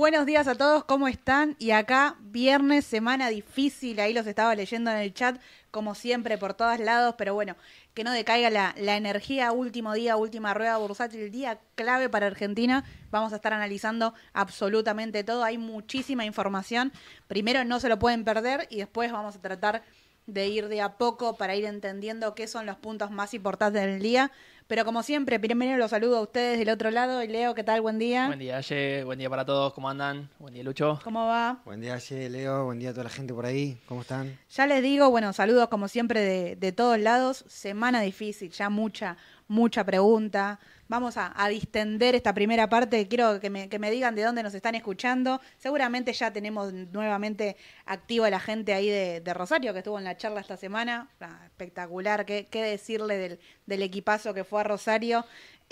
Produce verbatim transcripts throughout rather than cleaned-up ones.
Buenos días a todos, ¿cómo están? Y acá, viernes, semana difícil, ahí los estaba leyendo en el chat, como siempre, por todos lados, pero bueno, que no decaiga la, la energía, último día, última rueda bursátil, día clave para Argentina. Vamos a estar analizando absolutamente todo, hay muchísima información. Primero no se lo pueden perder y después vamos a tratar de ir de a poco para ir entendiendo qué son los puntos más importantes del día. Pero como siempre, primero los saludo a ustedes del otro lado. Y Leo, ¿qué tal? Buen día. Buen día, Aye. Buen día para todos. ¿Cómo andan? Buen día, Lucho. ¿Cómo va? Buen día, Aye, Leo. Buen día a toda la gente por ahí. ¿Cómo están? Ya les digo, bueno, saludos como siempre de, de todos lados. Semana difícil, ya mucha, mucha pregunta. Vamos a, a distender esta primera parte. Quiero que me, que me digan de dónde nos están escuchando. Seguramente ya tenemos nuevamente activa la gente ahí de, de Rosario, que estuvo en la charla esta semana. Ah, espectacular. ¿Qué, qué decirle del, del equipazo que fue a Rosario?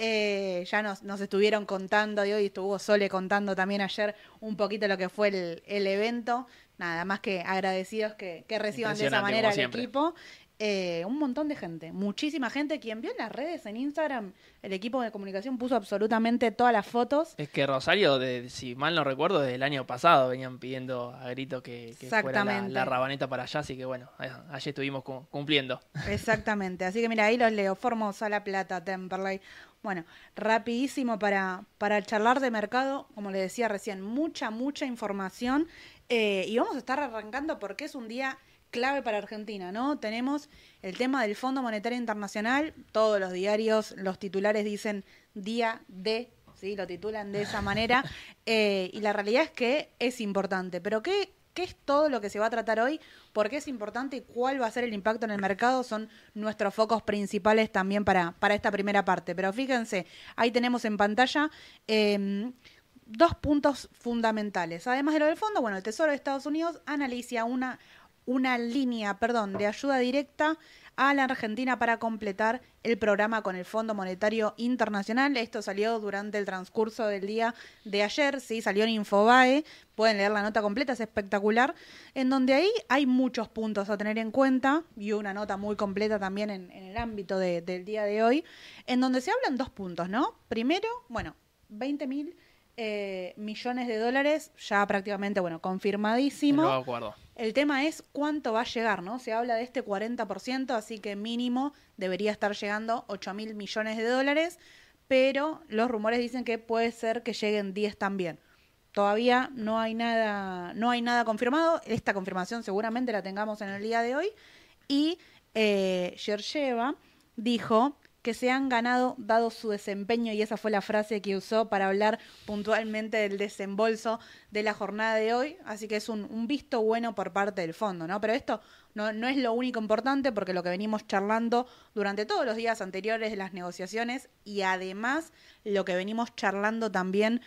Eh, ya nos, nos estuvieron contando y hoy estuvo Sole contando también ayer un poquito lo que fue el, el evento. Nada más que agradecidos que, que reciban de esa manera al siempre. equipo. Eh, un montón de gente, muchísima gente. Quien vio en las redes, en Instagram, el equipo de comunicación puso absolutamente todas las fotos. Es que Rosario, de, si mal no recuerdo, desde el año pasado venían pidiendo a grito que, que fuera la, la rabaneta para allá, así que bueno, ayer estuvimos cumpliendo. Exactamente, así que mira, ahí los leo. Formosa, La Plata, Temperley. Bueno, rapidísimo para, para charlar de mercado, como les decía recién, mucha, mucha información. Eh, y vamos a estar arrancando porque es un día clave para Argentina, ¿no? Tenemos el tema del Fondo Monetario Internacional, todos los diarios, los titulares dicen día de, ¿sí? Lo titulan de esa manera, eh, y la realidad es que es importante, pero ¿qué, qué es todo lo que se va a tratar hoy? ¿Por qué es importante y cuál va a ser el impacto en el mercado? Son nuestros focos principales también para, para esta primera parte, pero fíjense, ahí tenemos en pantalla eh, dos puntos fundamentales, además de lo del fondo. Bueno, el Tesoro de Estados Unidos analiza una una línea, perdón, de ayuda directa a la Argentina para completar el programa con el Fondo Monetario Internacional. Esto salió durante el transcurso del día de ayer, sí, salió en Infobae, pueden leer la nota completa, es espectacular, en donde ahí hay muchos puntos a tener en cuenta y una nota muy completa también en, en el ámbito de, del día de hoy, en donde se hablan dos puntos, ¿no? Primero, bueno, veinte mil eh, millones de dólares, ya prácticamente, bueno, confirmadísimo. No acuerdo. El tema es cuánto va a llegar, ¿no? Se habla de este cuarenta por ciento, así que mínimo debería estar llegando ocho mil millones de dólares, pero los rumores dicen que puede ser que lleguen diez también. Todavía no hay nada, no hay nada confirmado. Esta confirmación seguramente la tengamos en el día de hoy. Y eh, Georgieva dijo que se han ganado dado su desempeño, y esa fue la frase que usó para hablar puntualmente del desembolso de la jornada de hoy, así que es un, un visto bueno por parte del fondo, ¿no? Pero esto no, no es lo único importante, porque lo que venimos charlando durante todos los días anteriores de las negociaciones, y además lo que venimos charlando también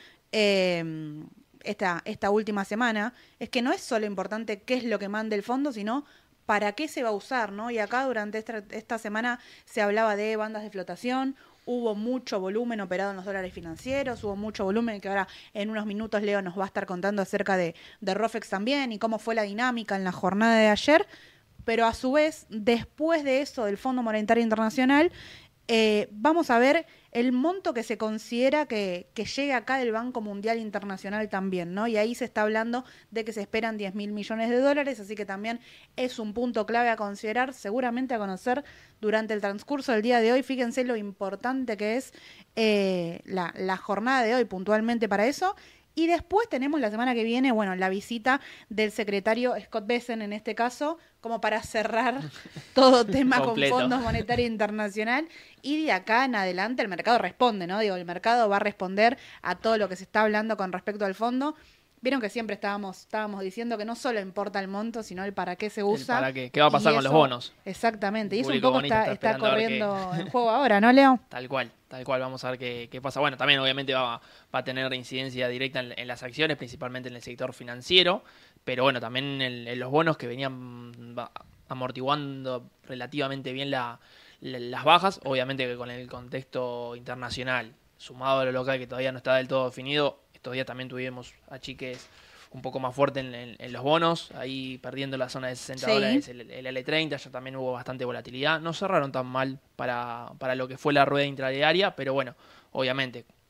eh, esta, esta última semana, es que no es solo importante qué es lo que manda el fondo, sino para qué se va a usar, ¿no? Y acá durante esta, esta semana se hablaba de bandas de flotación, hubo mucho volumen operado en los dólares financieros, hubo mucho volumen que ahora en unos minutos Leo nos va a estar contando acerca de, de ROFEX también y cómo fue la dinámica en la jornada de ayer, pero a su vez, después de eso del Fondo Monetario Internacional, eh, vamos a ver el monto que se considera que, que llega acá del Banco Mundial Internacional también, ¿no? Y ahí se está hablando de que se esperan diez mil millones de dólares, así que también es un punto clave a considerar, seguramente a conocer durante el transcurso del día de hoy. Fíjense lo importante que es eh, la, la jornada de hoy puntualmente para eso. Y después tenemos la semana que viene, bueno, la visita del secretario Scott Bessent en este caso, como para cerrar todo tema con Fondo Monetario Internacional. Y de acá en adelante el mercado responde, ¿no? Digo, el mercado va a responder a todo lo que se está hablando con respecto al fondo. Vieron que siempre estábamos estábamos diciendo que no solo importa el monto, sino el para qué se usa. El para qué, qué va a pasar y con eso, los bonos. Exactamente, y eso un Público poco está, está, está corriendo que... el juego ahora, ¿no, Leo? Tal cual, tal cual, vamos a ver qué, qué pasa. Bueno, también obviamente va, va a tener incidencia directa en, en las acciones, principalmente en el sector financiero, pero bueno, también en, en los bonos que venían amortiguando relativamente bien la, la, las bajas, obviamente que con el contexto internacional, sumado a lo local que todavía no está del todo definido, estos días también tuvimos achiques un poco más fuerte en, en, en los bonos, ahí perdiendo la zona de sesenta sí. dólares el, el L treinta, ya también hubo bastante volatilidad, no cerraron tan mal para, para lo que fue la rueda intradiaria, pero bueno, obviamente,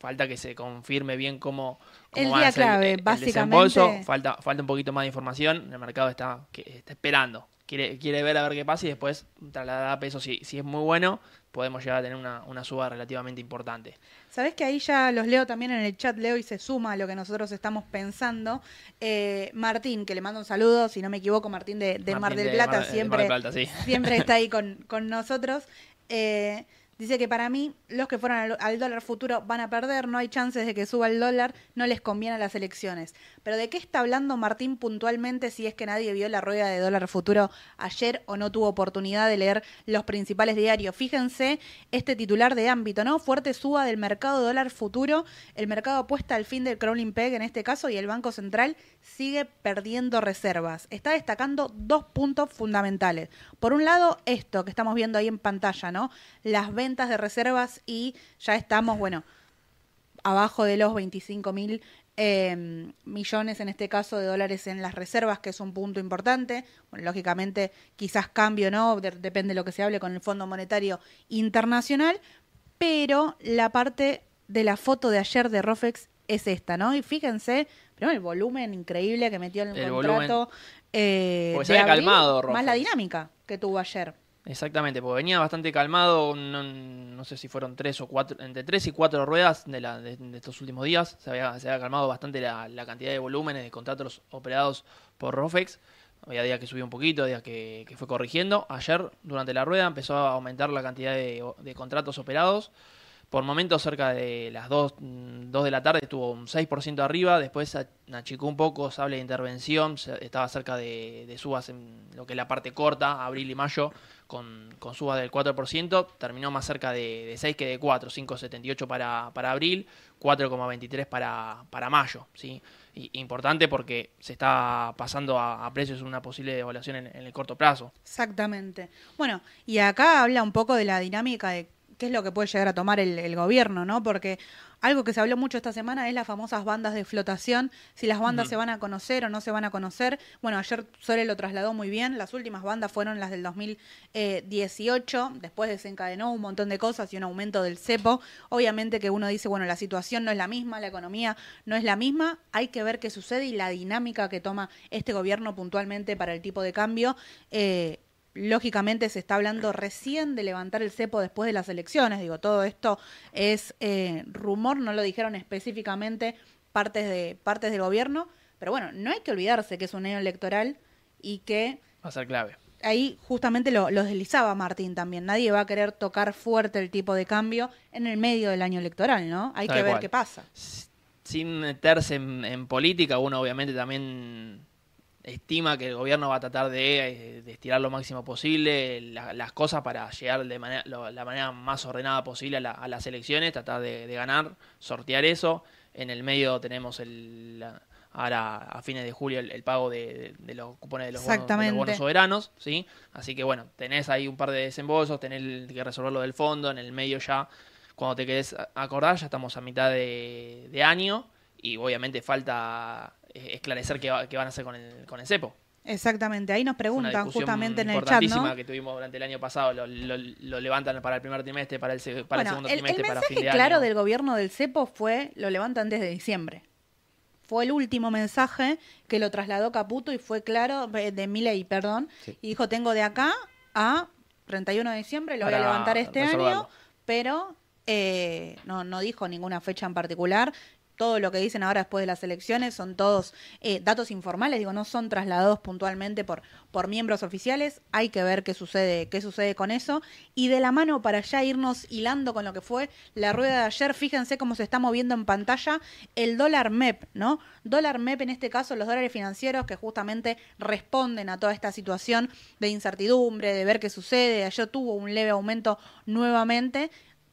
falta que se confirme bien cómo, cómo El va día a ser clave, el, el básicamente. desembolso. Falta, falta un poquito más de información. El mercado está, que, está esperando. Quiere, quiere ver a ver qué pasa y después trasladar a peso. Si, si es muy bueno, podemos llegar a tener una, una suba relativamente importante. Sabés que ahí ya los leo también en el chat, Leo, y se suma a lo que nosotros estamos pensando. Eh, Martín, que le mando un saludo, si no me equivoco, Martín de, de Martín Mar del de Plata, Mar- de siempre, Mar del Plata, sí. siempre está ahí con, con nosotros. Eh, dice que para mí, los que fueron al, al dólar futuro van a perder, no hay chances de que suba el dólar, no les conviene a las elecciones. Pero ¿de qué está hablando Martín puntualmente si es que nadie vio la rueda de dólar futuro ayer o no tuvo oportunidad de leer los principales diarios? Fíjense este titular de ámbito, ¿no? Fuerte suba del mercado de dólar futuro, el mercado apuesta al fin del crawling peg en este caso y el Banco Central sigue perdiendo reservas. Está destacando dos puntos fundamentales. Por un lado, esto que estamos viendo ahí en pantalla, ¿no? Las ventas de reservas y ya estamos, bueno, abajo de los veinticinco mil eh, millones, en este caso, de dólares en las reservas, que es un punto importante. Bueno, lógicamente, quizás cambio, ¿no? De- depende de lo que se hable con el Fondo Monetario Internacional, pero la parte de la foto de ayer de Rofex es esta, ¿no? Y fíjense, primero el volumen increíble que metió en el, El contrato. Eh, Porque se de había abril, calmado, más Rofex. la dinámica que tuvo ayer. Exactamente, porque venía bastante calmado, no, no sé si fueron tres o cuatro, entre tres y cuatro ruedas de, la, de, de estos últimos días, se había, se había calmado bastante la, la cantidad de volúmenes de contratos operados por Rofex, había días que subió un poquito, días que, que fue corrigiendo. Ayer, durante la rueda, empezó a aumentar la cantidad de, de contratos operados. Por momentos, cerca de las dos, dos de la tarde, estuvo un seis por ciento arriba. Después achicó un poco, sable de intervención. Estaba cerca de, de subas en lo que es la parte corta, abril y mayo, con, con subas del cuatro por ciento. Terminó más cerca de, de seis que de cuatro. cinco coma setenta y ocho para, para abril, cuatro coma veintitrés para, para mayo. ¿Sí? Y, importante porque se está pasando a, a precios una posible devaluación en, en el corto plazo. Exactamente. Bueno, y acá habla un poco de la dinámica de qué es lo que puede llegar a tomar el, el gobierno, ¿no? Porque algo que se habló mucho esta semana es las famosas bandas de flotación, si las bandas uh-huh. se van a conocer o no se van a conocer. Bueno, ayer Sole lo trasladó muy bien, las últimas bandas fueron las del dos mil dieciocho, después desencadenó un montón de cosas y un aumento del cepo. Obviamente que uno dice, bueno, la situación no es la misma, la economía no es la misma, hay que ver qué sucede y la dinámica que toma este gobierno puntualmente para el tipo de cambio. Eh, Lógicamente se está hablando recién de levantar el cepo después de las elecciones. Digo, todo esto es eh, rumor, no lo dijeron específicamente partes de partes del gobierno, pero bueno, no hay que olvidarse que es un año electoral y que va a ser clave. Ahí justamente lo, lo deslizaba Martín también. Nadie va a querer tocar fuerte el tipo de cambio en el medio del año electoral, ¿no? Hay Tal que ver cual. qué pasa. Sin meterse en, en política, uno obviamente también estima que el gobierno va a tratar de, de estirar lo máximo posible la, las cosas para llegar de manera, lo, la manera más ordenada posible a, la, a las elecciones, tratar de, de ganar, sortear eso. En el medio tenemos el la, ahora a fines de julio el, el pago de, de, de los cupones de los, bonos, de los bonos soberanos, ¿sí? Así que bueno, tenés ahí un par de desembolsos, tenés que resolver lo del fondo, en el medio ya, cuando te querés acordar, ya estamos a mitad de, de año y obviamente falta esclarecer qué, va, qué van a hacer con el, con el cepo. Exactamente, ahí nos preguntan justamente en el chat, ¿no? Que tuvimos durante el año pasado, lo, lo, lo levantan para el primer trimestre, para el, para bueno, el segundo el, trimestre, el para fin de claro año. del gobierno del cepo fue, lo levantan desde diciembre. Fue el último mensaje que lo trasladó Caputo y fue claro, de Milei, perdón, sí. Y dijo, tengo de acá a treinta y uno de diciembre, lo para voy a levantar este resolverlo. año, pero eh, no, no dijo ninguna fecha en particular. Todo lo que dicen ahora después de las elecciones son todos eh, datos informales, digo, no son trasladados puntualmente por, por miembros oficiales. Hay que ver qué sucede, qué sucede con eso. Y de la mano, para ya irnos hilando con lo que fue la rueda de ayer, fíjense cómo se está moviendo en pantalla el dólar M E P, ¿no? Dólar M E P, en este caso, los dólares financieros que justamente responden a toda esta situación de incertidumbre, de ver qué sucede. Ayer tuvo un leve aumento nuevamente.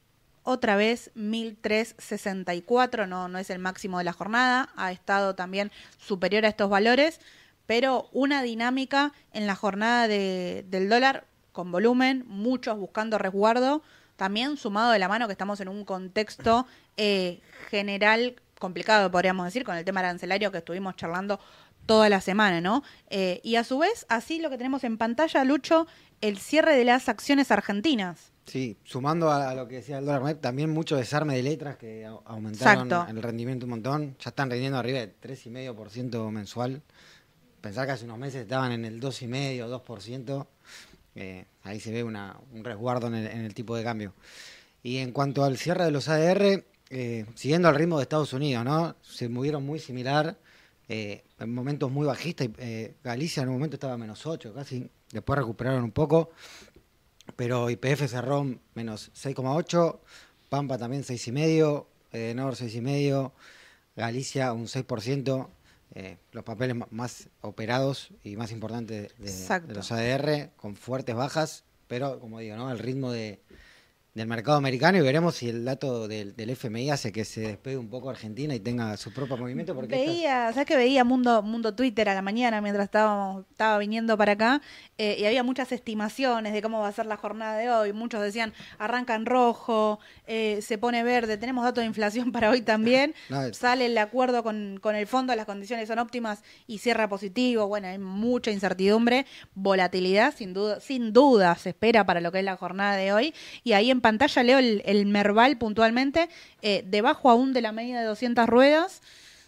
Otra vez mil trescientos sesenta y cuatro, no, no es el máximo de la jornada, ha estado también superior a estos valores, pero una dinámica en la jornada de, del dólar con volumen, muchos buscando resguardo, también sumado de la mano que estamos en un contexto eh, general complicado, podríamos decir, con el tema arancelario que estuvimos charlando toda la semana, ¿no? Eh, y a su vez, así lo que tenemos en pantalla, Lucho, el cierre de las acciones argentinas. Sí, sumando a, a lo que decía el dólar net, también mucho desarme de letras que a, aumentaron Exacto. el rendimiento un montón. Ya están rindiendo arriba de tres coma cinco por ciento mensual. Pensar que hace unos meses estaban en el dos coma cinco por ciento, dos por ciento. Eh, ahí se ve una, un resguardo en el, en el tipo de cambio. Y en cuanto al cierre de los A D R, eh, siguiendo al ritmo de Estados Unidos, ¿no? Se movieron muy similar, eh, en momentos muy bajistas. Eh, Galicia en un momento estaba a menos ocho casi, después recuperaron un poco. Pero Y P F cerró menos seis coma ocho, Pampa también seis coma cinco, eh, Nor seis coma cinco, Galicia un seis por ciento, eh, los papeles más operados y más importantes de, de los A D R, con fuertes bajas, pero como digo, ¿no? El ritmo de, del mercado americano, y veremos si el dato del, del F M I hace que se despegue un poco Argentina y tenga su propio movimiento. Porque veía, estas... ¿sabes que veía Mundo, Mundo Twitter a la mañana mientras estábamos, estaba viniendo para acá? Eh, y había muchas estimaciones de cómo va a ser la jornada de hoy. Muchos decían, arranca en rojo, eh, se pone verde, tenemos datos de inflación para hoy también. No, es... Sale el acuerdo con, con el fondo, las condiciones son óptimas y cierra positivo. Bueno, hay mucha incertidumbre, volatilidad, sin duda, sin duda se espera para lo que es la jornada de hoy. Y ahí en pantalla leo el, el Merval puntualmente, eh, debajo aún de la media de doscientas ruedas,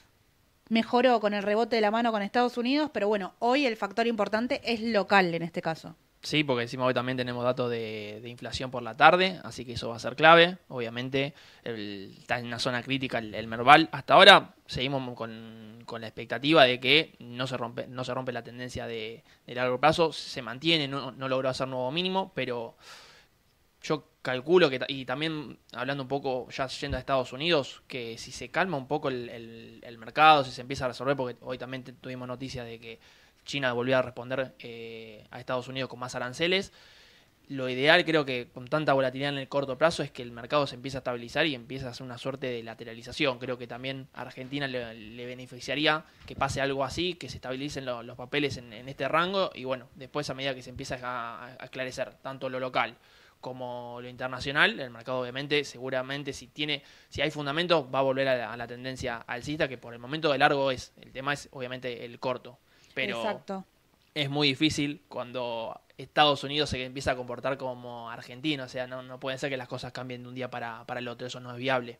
mejoró con el rebote de la mano con Estados Unidos, pero bueno, hoy el factor importante es local en este caso. Sí, porque encima hoy también tenemos datos de, de inflación por la tarde, así que eso va a ser clave. Obviamente el, está en una zona crítica el, el Merval. Hasta ahora seguimos con, con la expectativa de que no se rompe, no se rompe la tendencia de, de largo plazo, se mantiene, no, no logró hacer nuevo mínimo, pero yo calculo que, y también hablando un poco, ya yendo a Estados Unidos, que si se calma un poco el, el, el mercado, si se empieza a resolver, porque hoy también tuvimos noticias de que China volvió a responder eh, a Estados Unidos con más aranceles, lo ideal creo que con tanta volatilidad en el corto plazo es que el mercado se empiece a estabilizar y empiece a hacer una suerte de lateralización. Creo que también a Argentina le, le beneficiaría que pase algo así, que se estabilicen lo, los papeles en, en este rango y bueno, después a medida que se empieza a, a esclarecer tanto lo local como lo internacional, el mercado obviamente seguramente si tiene, si hay fundamentos va a volver a la, a la tendencia alcista, que por el momento de largo es, el tema es obviamente el corto, pero exacto, es muy difícil cuando Estados Unidos se empieza a comportar como Argentina, o sea, no, no puede ser que las cosas cambien de un día para, para el otro, eso no es viable.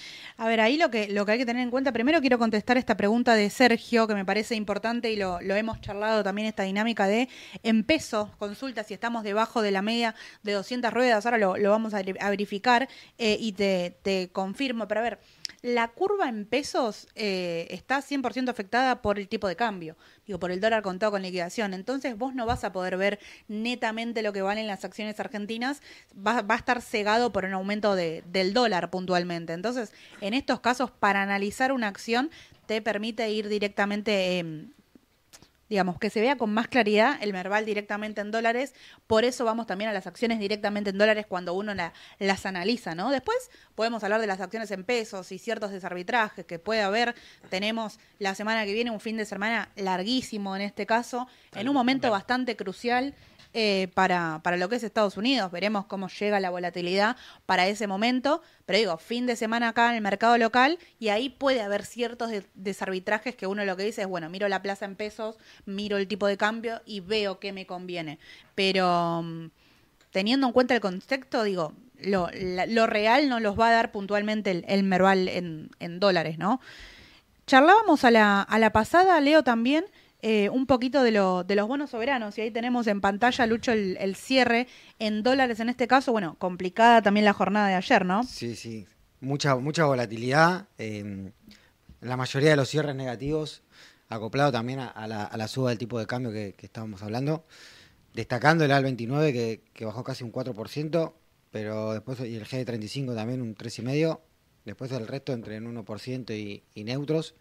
A ver, ahí lo que, lo que hay que tener en cuenta, primero quiero contestar esta pregunta de Sergio, que me parece importante y lo, lo hemos charlado también, esta dinámica de en pesos, consulta si estamos debajo de la media de doscientas ruedas, ahora lo, lo vamos a, a verificar eh, y te, te confirmo, pero a ver, la curva en pesos eh, está cien por ciento afectada por el tipo de cambio, digo, por el dólar contado con liquidación, entonces vos no vas a poder ver netamente lo que valen las acciones argentinas, va, va a estar cegado por un aumento de, del dólar puntualmente, entonces en estos casos para analizar una acción te permite ir directamente, eh, digamos, que se vea con más claridad el Merval directamente en dólares, por eso vamos también a las acciones directamente en dólares cuando uno la, las analiza, ¿no? Después podemos hablar de las acciones en pesos y ciertos desarbitrajes que puede haber, tenemos la semana que viene un fin de semana larguísimo en este caso, en un momento bastante crucial, Eh, para, para lo que es Estados Unidos, veremos cómo llega la volatilidad para ese momento, pero digo, fin de semana acá en el mercado local y ahí puede haber ciertos de, desarbitrajes que uno lo que dice es, bueno, miro la plaza en pesos, miro el tipo de cambio y veo qué me conviene, pero um, teniendo en cuenta el contexto, digo, lo, la, lo real no los va a dar puntualmente el, el Merval en, en dólares, ¿no? Charlábamos a la, a la pasada, Leo, también Eh, un poquito de, lo, de los bonos soberanos, y ahí tenemos en pantalla, Lucho, el, el cierre en dólares en este caso, bueno, complicada también la jornada de ayer, ¿no? Sí, sí, mucha, mucha volatilidad, eh, la mayoría de los cierres negativos, acoplado también a, a, la, a la suba del tipo de cambio que, que estábamos hablando, destacando el A L veintinueve que, que bajó casi un cuatro por ciento, pero después, y el G de treinta y cinco también un tres coma cinco por ciento, después el resto entre un uno por ciento y, y neutros.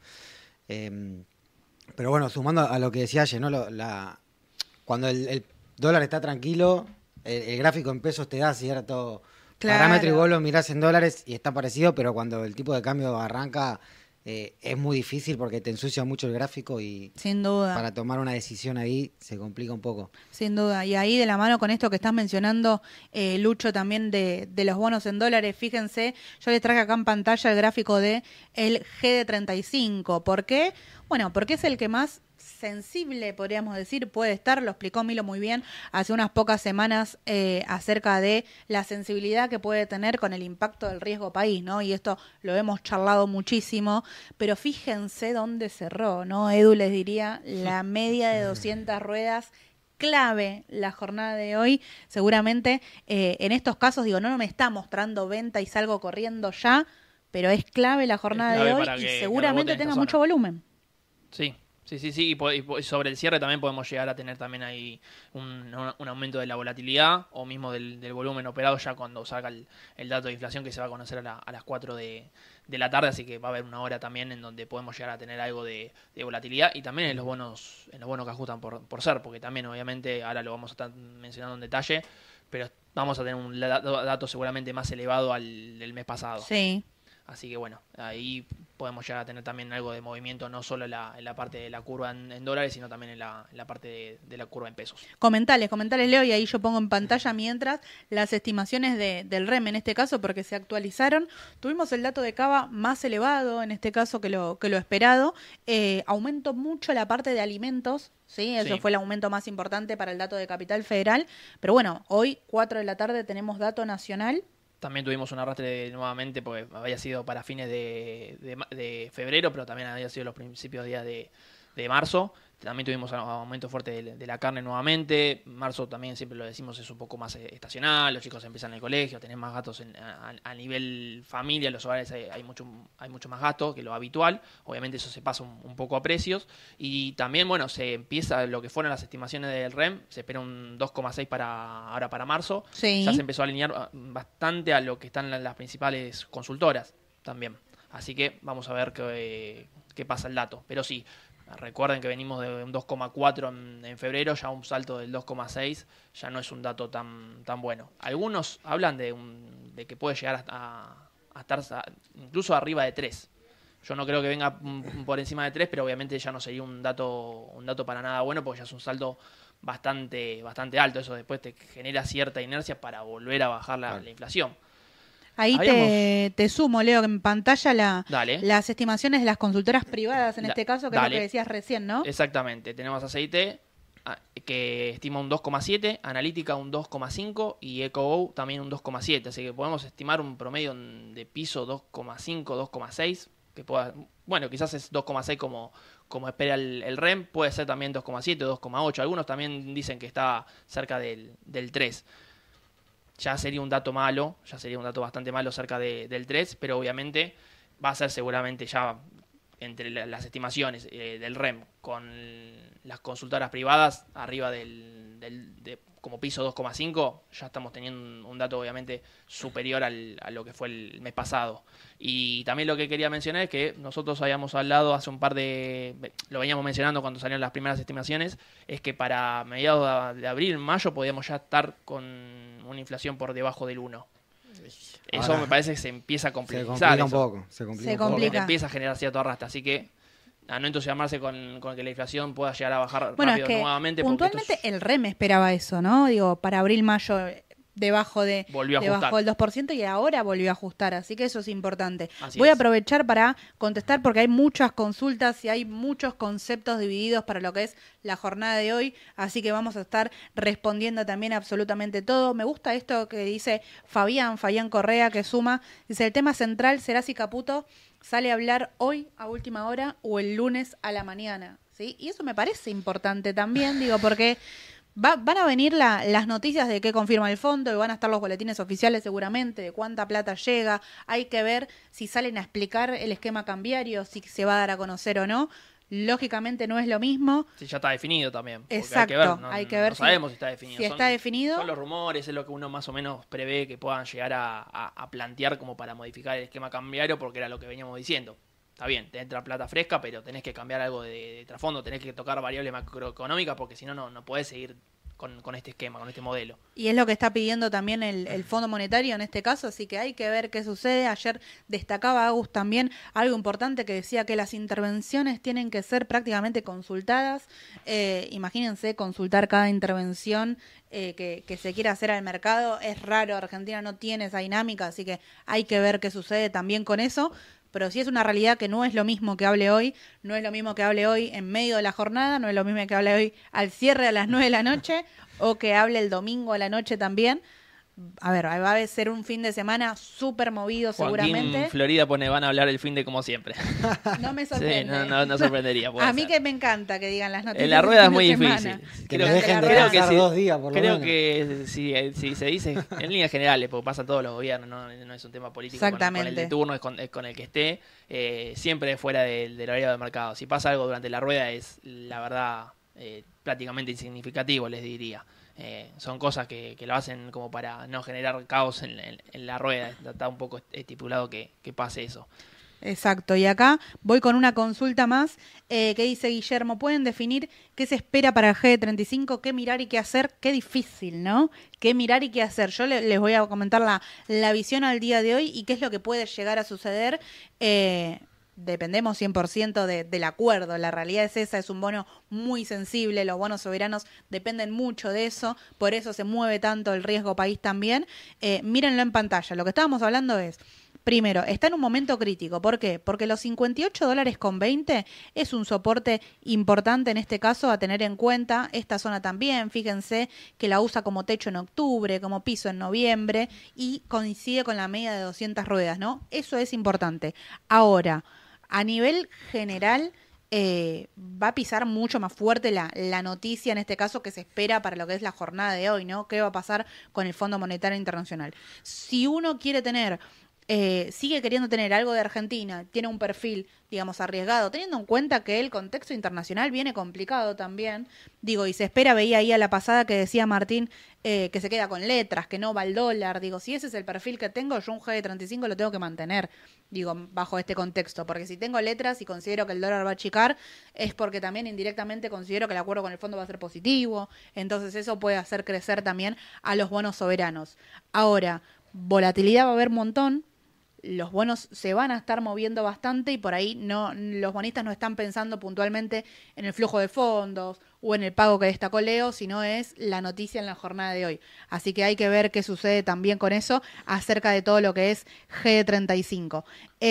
Eh, Pero bueno, sumando a lo que decía ayer, ¿no? Lo, la, cuando el, el dólar está tranquilo, el, el gráfico en pesos te da cierto claro. parámetro y vos lo mirás en dólares y está parecido, pero cuando el tipo de cambio arranca eh, es muy difícil porque te ensucia mucho el gráfico y sin duda para tomar una decisión ahí se complica un poco. Sin duda, y ahí de la mano con esto que estás mencionando, eh, Lucho, también de, de los bonos en dólares, fíjense, yo les traje acá en pantalla el gráfico de el G de treinta y cinco, ¿por qué? Bueno, porque es el que más sensible, podríamos decir, puede estar, lo explicó Milo muy bien hace unas pocas semanas eh, acerca de la sensibilidad que puede tener con el impacto del riesgo país, ¿no? Y esto lo hemos charlado muchísimo, pero fíjense dónde cerró, ¿no? Edu les diría, la media de doscientas ruedas, clave la jornada de hoy, seguramente eh, en estos casos, digo, no, no me está mostrando venta y salgo corriendo ya, pero es clave la jornada clave de hoy para y que- que seguramente rebote en tenga esta mucho zona. volumen. Sí, sí, sí, sí. Y, po- y po- y sobre el cierre también podemos llegar a tener también ahí un, un- un aumento de la volatilidad o mismo del, del volumen operado ya cuando salga el, el dato de inflación que se va a conocer a, la- a las cuatro de, de la tarde, así que va a haber una hora también en donde podemos llegar a tener algo de, de volatilidad y también en los bonos, en los bonos que ajustan por, por ser, porque también obviamente ahora lo vamos a estar mencionando en detalle, pero vamos a tener un la- dato seguramente más elevado al del mes pasado. Sí. Así que bueno, ahí podemos llegar a tener también algo de movimiento, no solo en la, en la parte de la curva en, en dólares, sino también en la, en la parte de, de la curva en pesos. Comentales, comentales, Leo, y ahí yo pongo en pantalla mientras las estimaciones de, del R E M en este caso, porque se actualizaron. Tuvimos el dato de Cava más elevado en este caso que lo, que lo esperado. Eh, aumentó mucho la parte de alimentos, ¿sí? Eso Sí. fue el aumento más importante para el dato de Capital Federal. Pero bueno, hoy, cuatro de la tarde, tenemos dato nacional. También tuvimos un arrastre de- nuevamente, porque había sido para fines de, de ma- de febrero, pero también había sido los principios días de, de marzo. También tuvimos un aumento fuerte de, de la carne nuevamente. Marzo también, siempre lo decimos, es un poco más eh, estacional. Los chicos empiezan el colegio, tenés más gastos en- a, a nivel familia. En los hogares hay, hay mucho hay mucho más gasto que lo habitual. Obviamente eso se pasa un, un poco a precios. Y también, bueno, se empieza lo que fueron las estimaciones del R E M. Se espera un dos coma seis para ahora para marzo. Sí. Ya se empezó a alinear ah, bastante a lo que están la- las principales consultoras también. Así que vamos a ver qué, qué pasa el dato. Pero sí, recuerden que venimos de un dos coma cuatro en, en febrero, ya un salto del dos coma seis ya no es un dato tan, tan bueno. Algunos hablan de, un, de que puede llegar a, a estar a- incluso arriba de tres. Yo no creo que venga mm, por encima de tres, pero obviamente ya no sería un dato un dato para nada bueno, porque ya es un salto bastante bastante alto. Eso después te genera cierta inercia para volver a bajar la, Claro. la inflación. Ahí te, Habíamos- te sumo, Leo, que en pantalla la, Dale. las estimaciones de las consultoras privadas en La- este caso, que es lo dale. que decías recién, ¿no? Exactamente. Tenemos aceite ah, que estima un dos coma siete, Analítica un dos coma cinco y EcoGo también un dos coma siete. Así que podemos estimar un promedio de piso dos coma cinco, dos coma seis. Que pueda, bueno, quizás es dos coma seis como, como espera el, el R E M. Puede ser también dos coma siete, dos coma ocho. Algunos también dicen que está cerca del, del tres. Ya sería un dato malo, ya sería un dato bastante malo cerca de- del tres, pero obviamente va a ser seguramente ya entre la- las estimaciones eh, del R E M con las consultoras privadas arriba del, del- de- como piso dos coma cinco, ya estamos teniendo un, un dato obviamente superior al- a lo que fue el mes pasado. Y también lo que quería mencionar es que nosotros habíamos hablado hace un par de, lo veníamos mencionando cuando salieron las primeras estimaciones, es que para mediados de abril, mayo, podíamos ya estar con una inflación por debajo del uno. Eso Ahora, me parece que se empieza a Se complejizar. complica un eso. poco. Se complica Se un poco. Porque complica. te empieza a generar cierto arrastre. Así que a no entusiasmarse con, con que la inflación pueda llegar a bajar Bueno, rápido es que nuevamente. Porque puntualmente esto es- el R E M esperaba eso, ¿no? Digo, para abril-mayo debajo de Volvió a debajo ajustar. del dos por ciento y ahora volvió a ajustar, así que eso es importante. Así Voy a es. aprovechar para contestar porque hay muchas consultas y hay muchos conceptos divididos para lo que es la jornada de hoy, así que vamos a estar respondiendo también absolutamente todo. Me gusta esto que dice Fabián, Fabián Correa, que suma, dice, el tema central será si Caputo sale a hablar hoy a última hora o el lunes a la mañana, ¿sí? Y eso me parece importante también, digo, porque va- van a venir la- las noticias de qué confirma el fondo y van a estar los boletines oficiales seguramente, de cuánta plata llega. Hay que ver si salen a explicar el esquema cambiario, si se va a dar a conocer o no. Lógicamente no es lo mismo. Sí, ya está definido también. porque Exacto, Hay que ver, no, hay que ver no si- sabemos si está definido. si está definido. Son los rumores, es lo que uno más o menos prevé que puedan llegar a, a- a plantear como para modificar el esquema cambiario, porque era lo que veníamos diciendo. Está bien, te entra plata fresca, pero tenés que cambiar algo de, de trasfondo, tenés que tocar variables macroeconómicas, porque si no, no no podés seguir con, con este esquema, con este modelo. Y es lo que está pidiendo también el, el Fondo Monetario en este caso, así que hay que ver qué sucede. Ayer destacaba Agus también algo importante que decía que las intervenciones tienen que ser prácticamente consultadas. Eh, imagínense consultar cada intervención eh, que, que se quiera hacer al mercado. Es raro, Argentina no tiene esa dinámica, así que hay que ver qué sucede también con eso. pero sí es una realidad que no es lo mismo que hable hoy, no es lo mismo que hable hoy en medio de la jornada, no es lo mismo que hable hoy al cierre a las nueve de la noche o que hable el domingo a la noche también. A ver, va a ser un fin de semana súper movido seguramente. En Florida pone, van a hablar el fin de como siempre. No me sorprende. Sí, no, no, no sorprendería. A mí ser. que me encanta que digan las noticias. En la rueda es muy de difícil. Que Creo, lo dejen creo que descansar si, dos días por lo creo menos. que si, si se dice en líneas generales, porque pasa a todos los gobiernos, no, no es un tema político. Exactamente. Con, con el de turno, es con, es con el que esté, eh, siempre fuera del, del horario de mercado. Si pasa algo durante la rueda es, la verdad, eh, prácticamente insignificativo, les diría. Eh, son cosas que, que lo hacen como para no generar caos en, en, en la rueda. Está un poco estipulado que, que pase eso. Exacto, y acá voy con una consulta más eh, que dice Guillermo, ¿pueden definir qué se espera para el G treinta y cinco? ¿Qué mirar y qué hacer? Qué difícil, ¿no? ¿Qué mirar y qué hacer? Yo le, les voy a comentar la, la visión al día de hoy y qué es lo que puede llegar a suceder. Eh, dependemos cien por ciento de, del acuerdo, la realidad es esa, es un bono muy sensible, los bonos soberanos dependen mucho de eso, por eso se mueve tanto el riesgo país también. Eh, mírenlo en pantalla, lo que estábamos hablando es, primero, está en un momento crítico, ¿por qué? Porque los cincuenta y ocho dólares con veinte es un soporte importante en este caso a tener en cuenta, esta zona también, fíjense que la usa como techo en octubre, como piso en noviembre y coincide con la media de doscientas ruedas, ¿no? Eso es importante. Ahora, a nivel general, eh, va a pisar mucho más fuerte la, la noticia, en este caso, que se espera para lo que es la jornada de hoy, ¿no? ¿Qué va a pasar con el Fondo Monetario Internacional? Si uno quiere tener, eh, sigue queriendo tener algo de Argentina, tiene un perfil, digamos, arriesgado, teniendo en cuenta que el contexto internacional viene complicado también, digo, y se espera, veía ahí a la pasada que decía Martín, eh, que se queda con letras, que no va al dólar, digo, si ese es el perfil que tengo, yo un G treinta y cinco lo tengo que mantener, digo, bajo este contexto, porque si tengo letras y considero que el dólar va a achicar, es porque también indirectamente considero que el acuerdo con el fondo va a ser positivo, entonces eso puede hacer crecer también a los bonos soberanos. Ahora, volatilidad va a haber un montón, los bonos se van a estar moviendo bastante y por ahí no, los bonistas no están pensando puntualmente en el flujo de fondos o en el pago que destacó Leo, sino es la noticia en la jornada de hoy. Así que hay que ver qué sucede también con eso acerca de todo lo que es G treinta y cinco.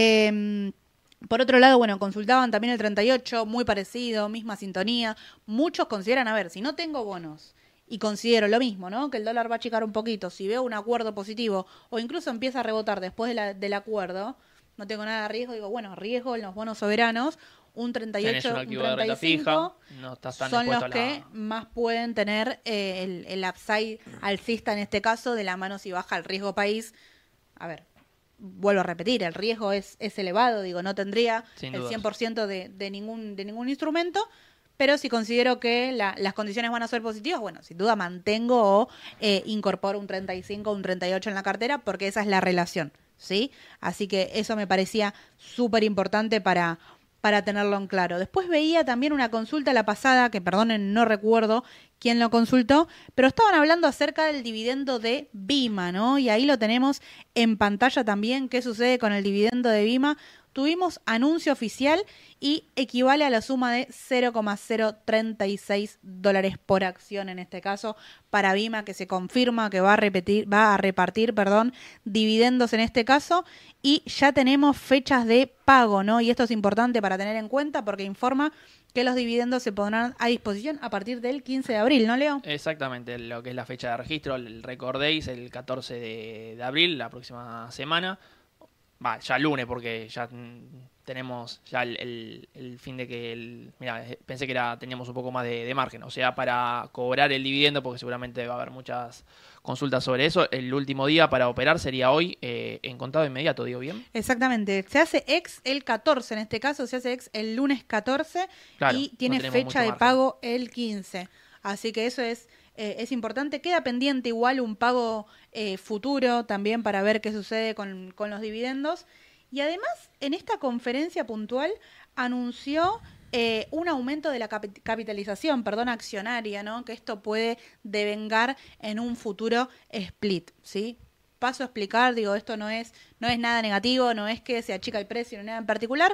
Eh, Por otro lado, bueno, consultaban también el treinta y ocho, muy parecido, misma sintonía. Muchos consideran, a ver, si no tengo bonos y considero lo mismo, ¿no? Que el dólar va a achicar un poquito, si veo un acuerdo positivo o incluso empieza a rebotar después de la, del acuerdo, no tengo nada de riesgo, digo, bueno, riesgo en los bonos soberanos, un treinta y ocho, un, un treinta y cinco, fija, no estás tan son los la... que más pueden tener eh, el, el upside alcista en este caso, de la mano si baja el riesgo país. A ver, vuelvo a repetir, el riesgo es, es elevado, digo, no tendría Sin el dudas. cien por ciento de, de, ningún, de ningún instrumento, pero si considero que la, las condiciones van a ser positivas, bueno, sin duda mantengo o eh, incorporo un treinta y cinco o un treinta y ocho en la cartera, porque esa es la relación, ¿sí? Así que eso me parecía súper importante para, para tenerlo en claro. Después veía también una consulta la pasada, que perdonen, no recuerdo quién lo consultó, pero estaban hablando acerca del dividendo de Bima, ¿no? Y ahí lo tenemos en pantalla también, qué sucede con el dividendo de Bima. Tuvimos anuncio oficial y equivale a la suma de cero coma cero treinta y seis dólares por acción en este caso para Bima, que se confirma que va a repetir, va a repartir, perdón, dividendos en este caso, y ya tenemos fechas de pago, ¿no? Y esto es importante para tener en cuenta porque informa que los dividendos se pondrán a disposición a partir del quince de abril, ¿no, Leo? Exactamente, lo que es la fecha de registro, el recordéis, el catorce de, de abril, la próxima semana. Va, ya lunes, porque ya tenemos ya el, el, el fin de que... El, mira, pensé que era teníamos un poco más de, de margen. O sea, para cobrar el dividendo, porque seguramente va a haber muchas consultas sobre eso, el último día para operar sería hoy eh, en contado inmediato, ¿digo bien? Exactamente. Se hace ex el catorce, en este caso se hace ex el lunes catorce, claro, y tiene no fecha de pago el quince. Así que eso es... Eh, es importante, queda pendiente igual un pago eh, futuro también para ver qué sucede con, con los dividendos. Y además, en esta conferencia puntual anunció eh, un aumento de la cap- capitalización, perdón, accionaria, ¿no? Que esto puede devengar en un futuro split, ¿sí? Paso a explicar, digo, esto no es, no es nada negativo, no es que se achica el precio ni nada en particular.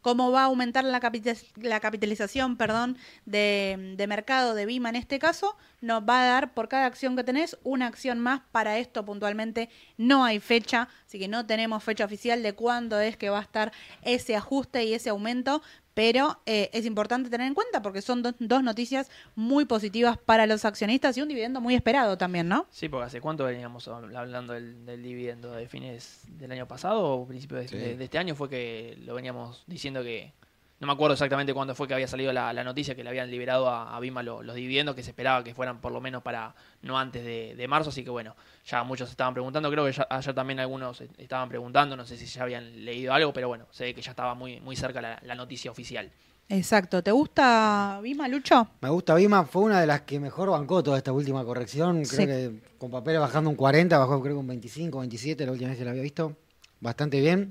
cómo va a aumentar la, capital, la capitalización perdón, de, de mercado de Bima en este caso, nos va a dar por cada acción que tenés una acción más. Para esto puntualmente no hay fecha, así que no tenemos fecha oficial de cuándo es que va a estar ese ajuste y ese aumento, pero eh, es importante tener en cuenta porque son do- dos noticias muy positivas para los accionistas y un dividendo muy esperado también, ¿no? Sí, porque ¿hace cuánto veníamos hablando del, del dividendo? ¿De fines del año pasado o principios de, Sí. de, de este año? Fue que lo veníamos diciendo que... No me acuerdo exactamente cuándo fue que había salido la, la noticia que le habían liberado a, a Bima lo, los dividendos, que se esperaba que fueran por lo menos para no antes de, de marzo, así que bueno, ya muchos estaban preguntando, creo que ya, ayer también algunos estaban preguntando, no sé si ya habían leído algo, pero bueno, se ve que ya estaba muy, muy cerca la, la noticia oficial. Exacto. ¿Te gusta Bima, Lucho? Me gusta Bima, fue una de las que mejor bancó toda esta última corrección. Creo Sí. que con papeles bajando un cuarenta, bajó creo que un veinticinco, veintisiete, la última vez que la había visto. Bastante bien.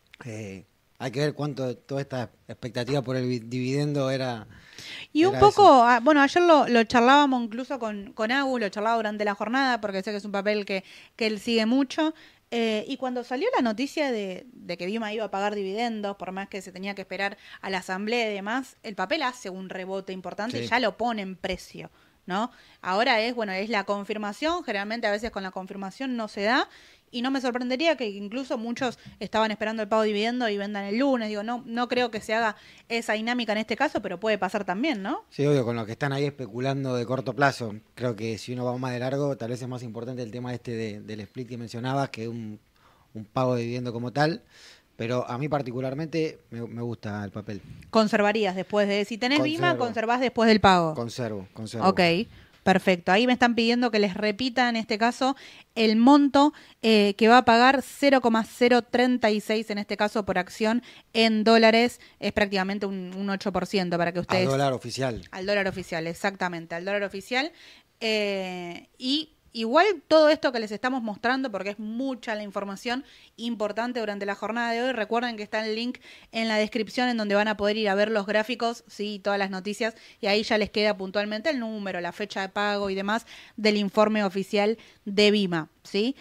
Eh, hay que ver cuánto toda esta expectativa por el vi- dividendo era. Y un era poco, eso. ah, bueno, ayer lo, lo charlábamos incluso con, con Agus, lo charlaba durante la jornada, porque sé que es un papel que, que él sigue mucho. Eh, y cuando salió la noticia de, de que Bima iba a pagar dividendos, por más que se tenía que esperar a la asamblea y demás, el papel hace un rebote importante Sí. y ya lo pone en precio, ¿no? Ahora es, bueno, es la confirmación, generalmente a veces con la confirmación no se da, y no me sorprendería que incluso muchos estaban esperando el pago de dividendo y vendan el lunes. Digo, no, no creo que se haga esa dinámica en este caso, pero puede pasar también, ¿no? Sí, obvio, con los que están ahí especulando de corto plazo. Creo que si uno va más de largo, tal vez es más importante el tema este de- del split que mencionabas que un, un pago de dividendo como tal. Pero a mí particularmente me, me gusta el papel. Conservarías después de... Si tenés Bima, Conservo. conservás después del pago. Conservo, conservo. Ok, perfecto. Ahí me están pidiendo que les repita en este caso el monto eh, que va a pagar cero coma cero treinta y seis en este caso por acción en dólares. Es prácticamente un, un ocho por ciento para que ustedes... Al dólar oficial. Al dólar oficial, exactamente, al dólar oficial. Eh, y igual todo esto que les estamos mostrando, porque es mucha la información importante durante la jornada de hoy, recuerden que está el link en la descripción en donde van a poder ir a ver los gráficos, sí, todas las noticias, y ahí ya les queda puntualmente el número, la fecha de pago y demás del informe oficial de Bima, ¿sí?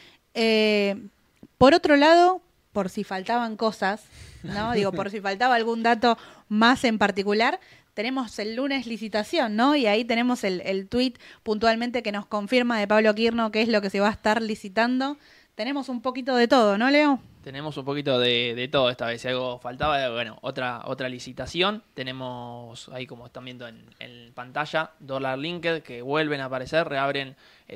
Eh, por otro lado, por si faltaban cosas, ¿no? Digo, por si faltaba algún dato más en particular, tenemos el lunes licitación, ¿no? Y ahí tenemos el, el tuit puntualmente que nos confirma de Pablo Quirno qué es lo que se va a estar licitando. Tenemos un poquito de todo, ¿no, Leo? Tenemos un poquito de, de todo esta vez. Si algo faltaba, bueno, otra otra licitación. Tenemos ahí, como están viendo en, en pantalla, Dollar Linked, que vuelven a aparecer, reabren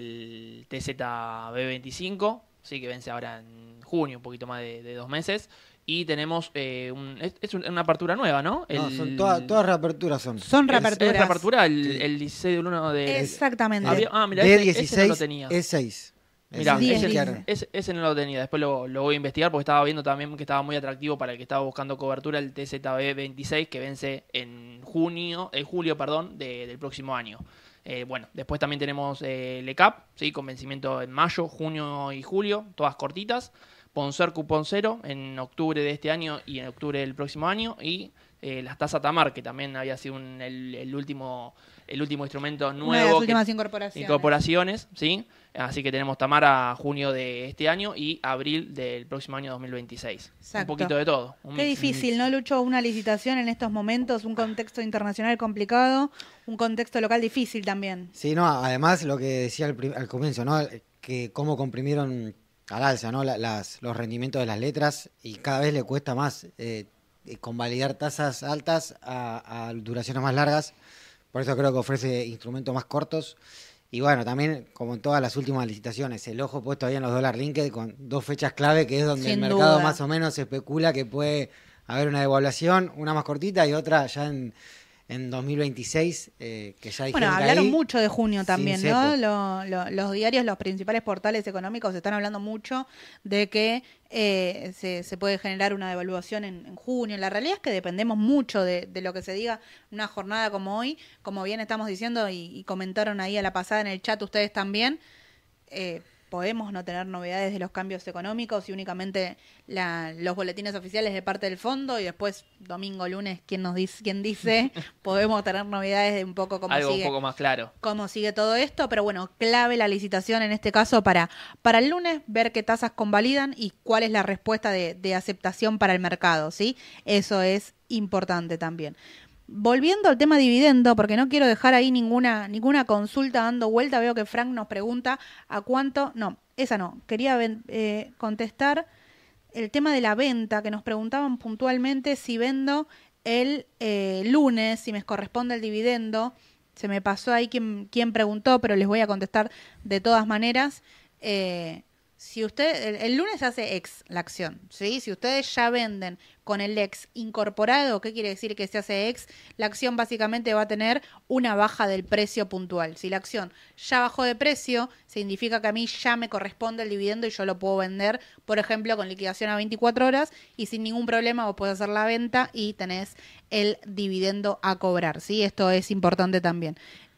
el T Z B veinticinco, sí, que vence ahora en junio, un poquito más de, de dos meses. Y tenemos, eh, un, es, es una apertura nueva, ¿no? No, El- son todas, todas reaperturas son. Son es- reaperturas. Es reapertura el, Sí. el dieciséis del uno de... Exactamente. Había- ah, mira, D ese- ese no dieciséis lo tenía. E seis. Mirá, diez, ese, dice. ese, ese no lo tenía, después lo, lo voy a investigar porque estaba viendo también que estaba muy atractivo para el que estaba buscando cobertura el T Z B veintiséis que vence en junio, en julio perdón, de- del próximo año. Eh, bueno, después también tenemos eh, el E C A P, ¿sí? Con vencimiento en mayo, junio y julio, todas cortitas. Poncer cupón cero en octubre de este año y en octubre del próximo año. Y eh, las tasas Tamar, que también había sido un- el, el último el último instrumento Una de las nuevo que, últimas incorporaciones. incorporaciones, ¿sí? Así que tenemos Tamar a junio de este año y abril del próximo año dos mil veintiséis. Exacto. Un poquito de todo. Un Qué mix. difícil, ¿no, Lucho? Una licitación en estos momentos, un contexto internacional complicado, un contexto local difícil también. Sí, no, además lo que decía al, pri- al comienzo, ¿no? Que cómo comprimieron al alza, ¿no? La- las, los rendimientos de las letras y cada vez le cuesta más eh, eh, convalidar tasas altas a, a duraciones más largas. Por eso creo que ofrece instrumentos más cortos. Y bueno, también, como en todas las últimas licitaciones, el ojo puesto ahí en los dólar linked con dos fechas clave, que es donde Sin el mercado duda. más o menos se especula que puede haber una devaluación, una más cortita y otra ya en, en dos mil veintiséis, eh, que ya dijeron Bueno, que hablaron ahí, mucho de junio sin también, cepo. ¿no? Lo- lo- los diarios, los principales portales económicos están hablando mucho de que eh, se, se puede generar una devaluación en, en junio. La realidad es que dependemos mucho de, de lo que se diga en una jornada como hoy, como bien estamos diciendo y, y comentaron ahí a la pasada en el chat ustedes también. Eh, podemos no tener novedades de los cambios económicos y únicamente la, los boletines oficiales de parte del fondo y después domingo, lunes, ¿quién nos dice, quién dice? Podemos tener novedades de un poco cómo Algo sigue, un poco más claro. cómo sigue todo esto, pero bueno, clave la licitación en este caso para, para el lunes, ver qué tasas convalidan y cuál es la respuesta de, de aceptación para el mercado, ¿sí? Eso es importante también. Volviendo al tema dividendo, porque no quiero dejar ahí ninguna ninguna consulta dando vuelta, veo que Frank nos pregunta a cuánto, no, esa no, quería eh, contestar el tema de la venta, que nos preguntaban puntualmente si vendo el eh, lunes, si me corresponde el dividendo, se me pasó ahí quien, quien preguntó, pero les voy a contestar de todas maneras. Eh, Si usted, el, el lunes se hace ex la acción, ¿sí? Si ustedes ya venden con el ex incorporado, ¿qué quiere decir que se hace ex? La acción básicamente va a tener una baja del precio puntual. Si la acción ya bajó de precio, significa que a mí ya me corresponde el dividendo y yo lo puedo vender, por ejemplo, con liquidación a veinticuatro horas y sin ningún problema vos podés hacer la venta y tenés el dividendo a cobrar, ¿sí? Esto es importante también.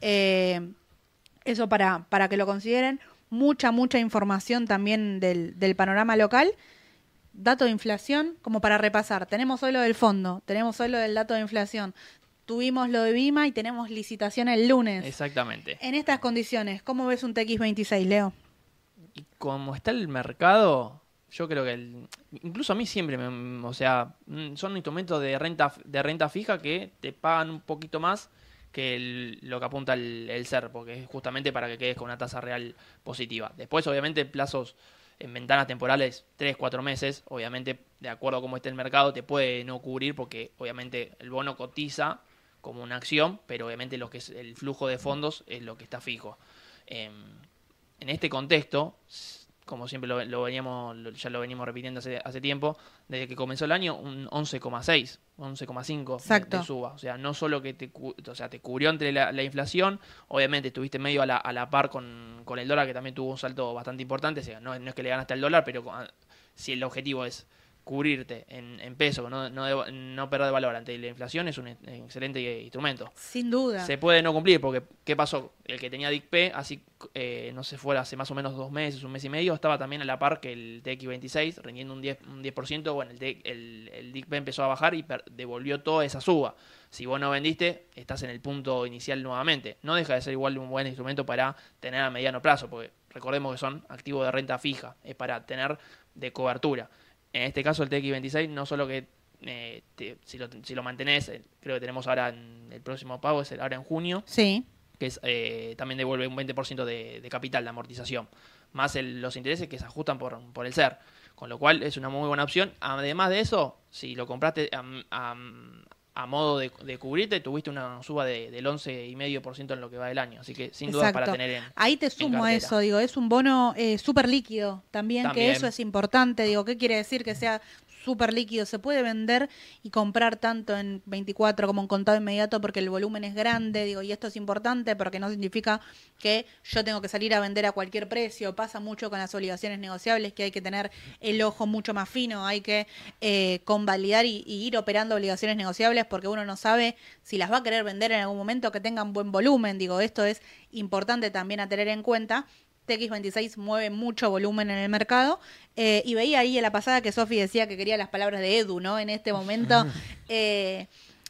Eh, eso para, para que lo consideren. Mucha, mucha información también del, del panorama local. Dato de inflación, como para repasar. Tenemos hoy lo del fondo, tenemos hoy lo del dato de inflación, tuvimos lo de Bima y tenemos licitación el lunes. Exactamente. En estas condiciones, ¿cómo ves un T X veintiséis, Leo? Y como está el mercado, yo creo que el, incluso a mí siempre, me, o sea, son instrumentos de renta de renta fija que te pagan un poquito más que el, lo que apunta el, el C E R, porque es justamente para que quedes con una tasa real positiva. Después, obviamente, plazos en ventanas temporales, tres, cuatro meses, obviamente, de acuerdo a cómo esté el mercado, te puede no cubrir, porque obviamente el bono cotiza como una acción, pero obviamente lo que es el flujo de fondos es lo que está fijo. Eh, en este contexto, como siempre lo, lo veníamos, lo, ya lo venimos repitiendo hace, hace tiempo, desde que comenzó el año, un once coma seis, once coma cinco de, de suba. O sea, no solo que te, o sea, te cubrió entre la, la inflación, obviamente estuviste medio a la, a la par con, con el dólar, que también tuvo un salto bastante importante. O sea, no, no es que le ganaste al dólar, pero si el objetivo es cubrirte en, en peso, no, no, de, no perder valor ante la inflación, es un excelente instrumento. Sin duda. Se puede no cumplir, porque ¿qué pasó? El que tenía D I C P, así eh, no se fuera hace más o menos dos meses, un mes y medio, estaba también a la par que el T X veintiséis, rindiendo un diez, un diez por ciento. Bueno, el, el, el D I C P empezó a bajar y per, devolvió toda esa suba. Si vos no vendiste, estás en el punto inicial nuevamente. No deja de ser igual un buen instrumento para tener a mediano plazo, porque recordemos que son activos de renta fija, es para tener de cobertura. En este caso el T X veintiséis no solo que eh, te, si, lo, si lo mantenés, eh, creo que tenemos ahora en el próximo pago, es el, ahora en junio, sí, que es, eh, también devuelve un veinte por ciento de, de capital de amortización, más el, los intereses que se ajustan por, por el C E R, con lo cual es una muy buena opción. Además de eso, si lo compraste a, a, a modo de, de cubrirte, tuviste una suba de, del once coma cinco por ciento en lo que va del año, así que sin duda para tener en ahí te sumo a eso, digo, es un bono eh, súper líquido también, también, que eso es importante, digo, ¿qué quiere decir que sea súper líquido? Se puede vender y comprar tanto en veinticuatro como en contado inmediato porque el volumen es grande, digo, y esto es importante porque no significa que yo tengo que salir a vender a cualquier precio. Pasa mucho con las obligaciones negociables, que hay que tener el ojo mucho más fino, hay que eh, convalidar y, y ir operando obligaciones negociables porque uno no sabe si las va a querer vender en algún momento, que tengan buen volumen, digo, esto es importante también a tener en cuenta. T X veintiséis mueve mucho volumen en el mercado, eh, y veía ahí en la pasada que Sofi decía que quería las palabras de Edu, ¿no? En este momento, eh,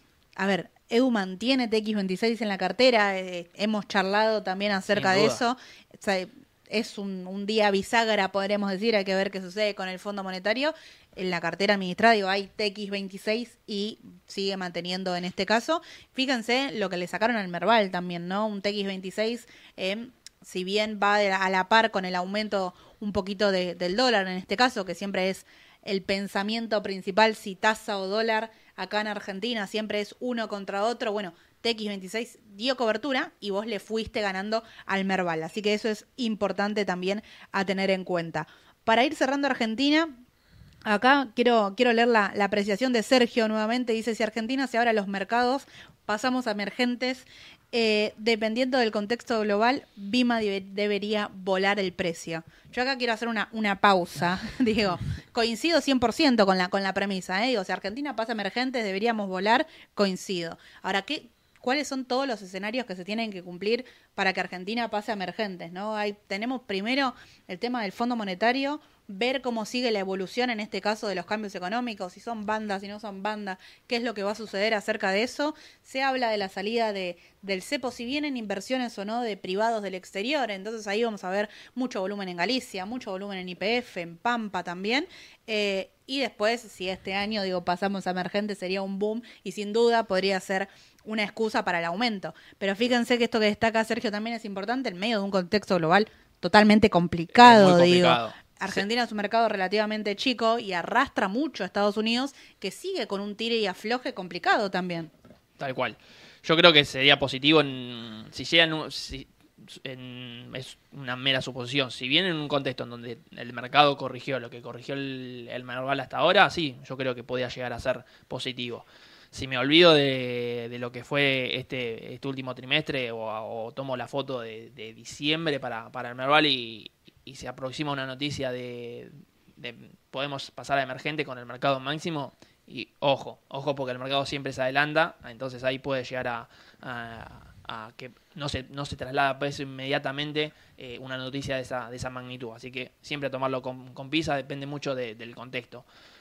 a ver, Edu mantiene T X veintiséis en la cartera, eh, hemos charlado también acerca de eso, o sea, es un, un día bisagra, podríamos decir, hay que ver qué sucede con el Fondo Monetario. En la cartera administrada, digo, hay T X veintiséis y sigue manteniendo en este caso. Fíjense lo que le sacaron al Merval también, ¿no? Un T X veintiséis, eh, si bien va de la, a la par con el aumento un poquito de, del dólar en este caso, que siempre es el pensamiento principal, si tasa o dólar acá en Argentina siempre es uno contra otro, bueno, T X veintiséis dio cobertura y vos le fuiste ganando al Merval, así que eso es importante también a tener en cuenta. Para ir cerrando Argentina, acá quiero, quiero leer la, la apreciación de Sergio nuevamente, dice: si Argentina se abre a los mercados, pasamos a emergentes. Eh, dependiendo del contexto global, Bima debe, debería volar el precio. Yo acá quiero hacer una, una pausa. Digo, coincido cien por ciento con la, con la premisa, ¿eh? Digo, si Argentina pasa emergentes, deberíamos volar, coincido. Ahora, ¿qué, cuáles son todos los escenarios que se tienen que cumplir para que Argentina pase a emergentes, ¿no? Hay, tenemos primero el tema del Fondo Monetario, ver cómo sigue la evolución en este caso de los cambios económicos, si son bandas, si no son bandas, qué es lo que va a suceder acerca de eso. Se habla de la salida de, del cepo, si vienen inversiones o no de privados del exterior, entonces ahí vamos a ver mucho volumen en Galicia, mucho volumen en Y P F, en Pampa también, eh, y después, si este año, digo, pasamos a emergente, sería un boom, y sin duda podría ser una excusa para el aumento. Pero fíjense que esto que destaca Sergio también es importante en medio de un contexto global totalmente complicado, muy digo. complicado. Argentina sí. Es un mercado relativamente chico y arrastra mucho a Estados Unidos, que sigue con un tire y afloje complicado también. Tal cual. Yo creo que sería positivo en, si llegan, si, en, es una mera suposición, si bien en un contexto en donde el mercado corrigió lo que corrigió el, el Merval hasta ahora, sí, yo creo que podía llegar a ser positivo. Si me olvido de, de lo que fue este, este último trimestre o, o tomo la foto de, de diciembre para, para el Merval y, y se aproxima una noticia de, de podemos pasar a emergente con el mercado máximo, y ojo, ojo porque el mercado siempre se adelanta, entonces ahí puede llegar a, a, a que no se, no se traslada pues inmediatamente eh, una noticia de esa, de esa magnitud, así que siempre a tomarlo con, con pinzas, depende mucho de, del contexto.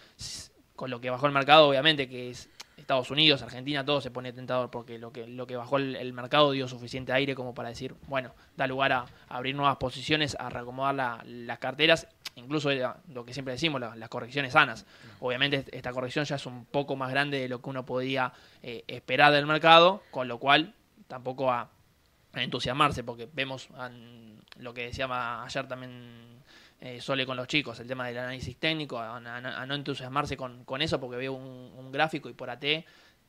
Con lo que bajó el mercado, obviamente, que es Estados Unidos, Argentina, todo se pone tentador porque lo que lo que bajó el, el mercado dio suficiente aire como para decir, bueno, da lugar a, a abrir nuevas posiciones, a reacomodar la, las carteras, incluso era lo que siempre decimos, la, las correcciones sanas. Obviamente esta corrección ya es un poco más grande de lo que uno podía eh, esperar del mercado, con lo cual tampoco a, a entusiasmarse, porque vemos an, lo que decía ayer también Eh, Sole con los chicos, el tema del análisis técnico, a, a, a no entusiasmarse con, con eso, porque veo un, un gráfico y por A T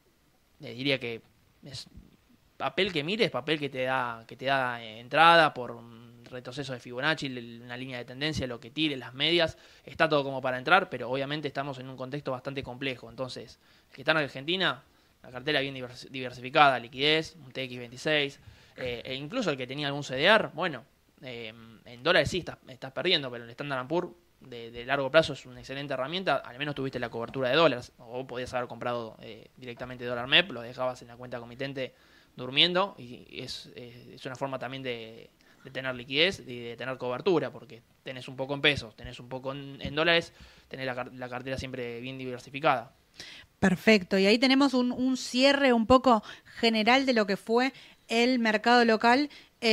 le diría que es papel que mires, papel que te da que te da eh, entrada por un retroceso de Fibonacci, una línea de tendencia, lo que tire, las medias, está todo como para entrar, pero obviamente estamos en un contexto bastante complejo. Entonces, el que está en Argentina, la cartera bien diversificada, liquidez, un T X veintiséis, eh, e incluso el que tenía algún C D R, bueno, Eh, en dólares sí estás, estás perdiendo, pero el Standard and Poor's de, de largo plazo es una excelente herramienta, al menos tuviste la cobertura de dólares, o podías haber comprado eh, directamente dólar M E P, lo dejabas en la cuenta comitente durmiendo, y es, eh, es una forma también de, de tener liquidez y de tener cobertura, porque tenés un poco en pesos, tenés un poco en, en dólares, tenés la, la cartera siempre bien diversificada. Perfecto, y ahí tenemos un, un cierre un poco general de lo que fue el mercado local.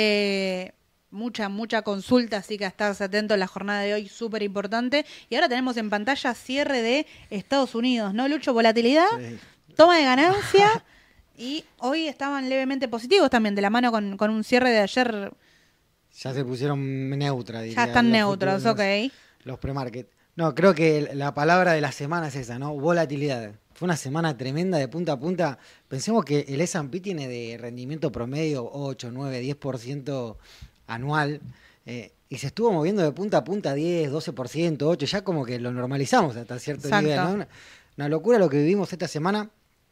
eh, Mucha, mucha consulta, así que a estarse atento a la jornada de hoy, súper importante. Y ahora tenemos en pantalla cierre de Estados Unidos, ¿no, Lucho? Volatilidad, sí. Toma de ganancia, y hoy estaban levemente positivos también, de la mano con, con un cierre de ayer. Ya se pusieron neutra, diría. Ya están neutros, ok. Los pre-market. No, creo que la palabra de la semana es esa, ¿no? Volatilidad. Fue una semana tremenda de punta a punta. Pensemos que el ese and pe tiene de rendimiento promedio ocho, nueve, diez por ciento anual, eh, y se estuvo moviendo de punta a punta diez, doce por ciento, ocho por ciento, ya como que lo normalizamos hasta cierto Exacto. nivel, ¿no? Una, una locura lo que vivimos esta semana,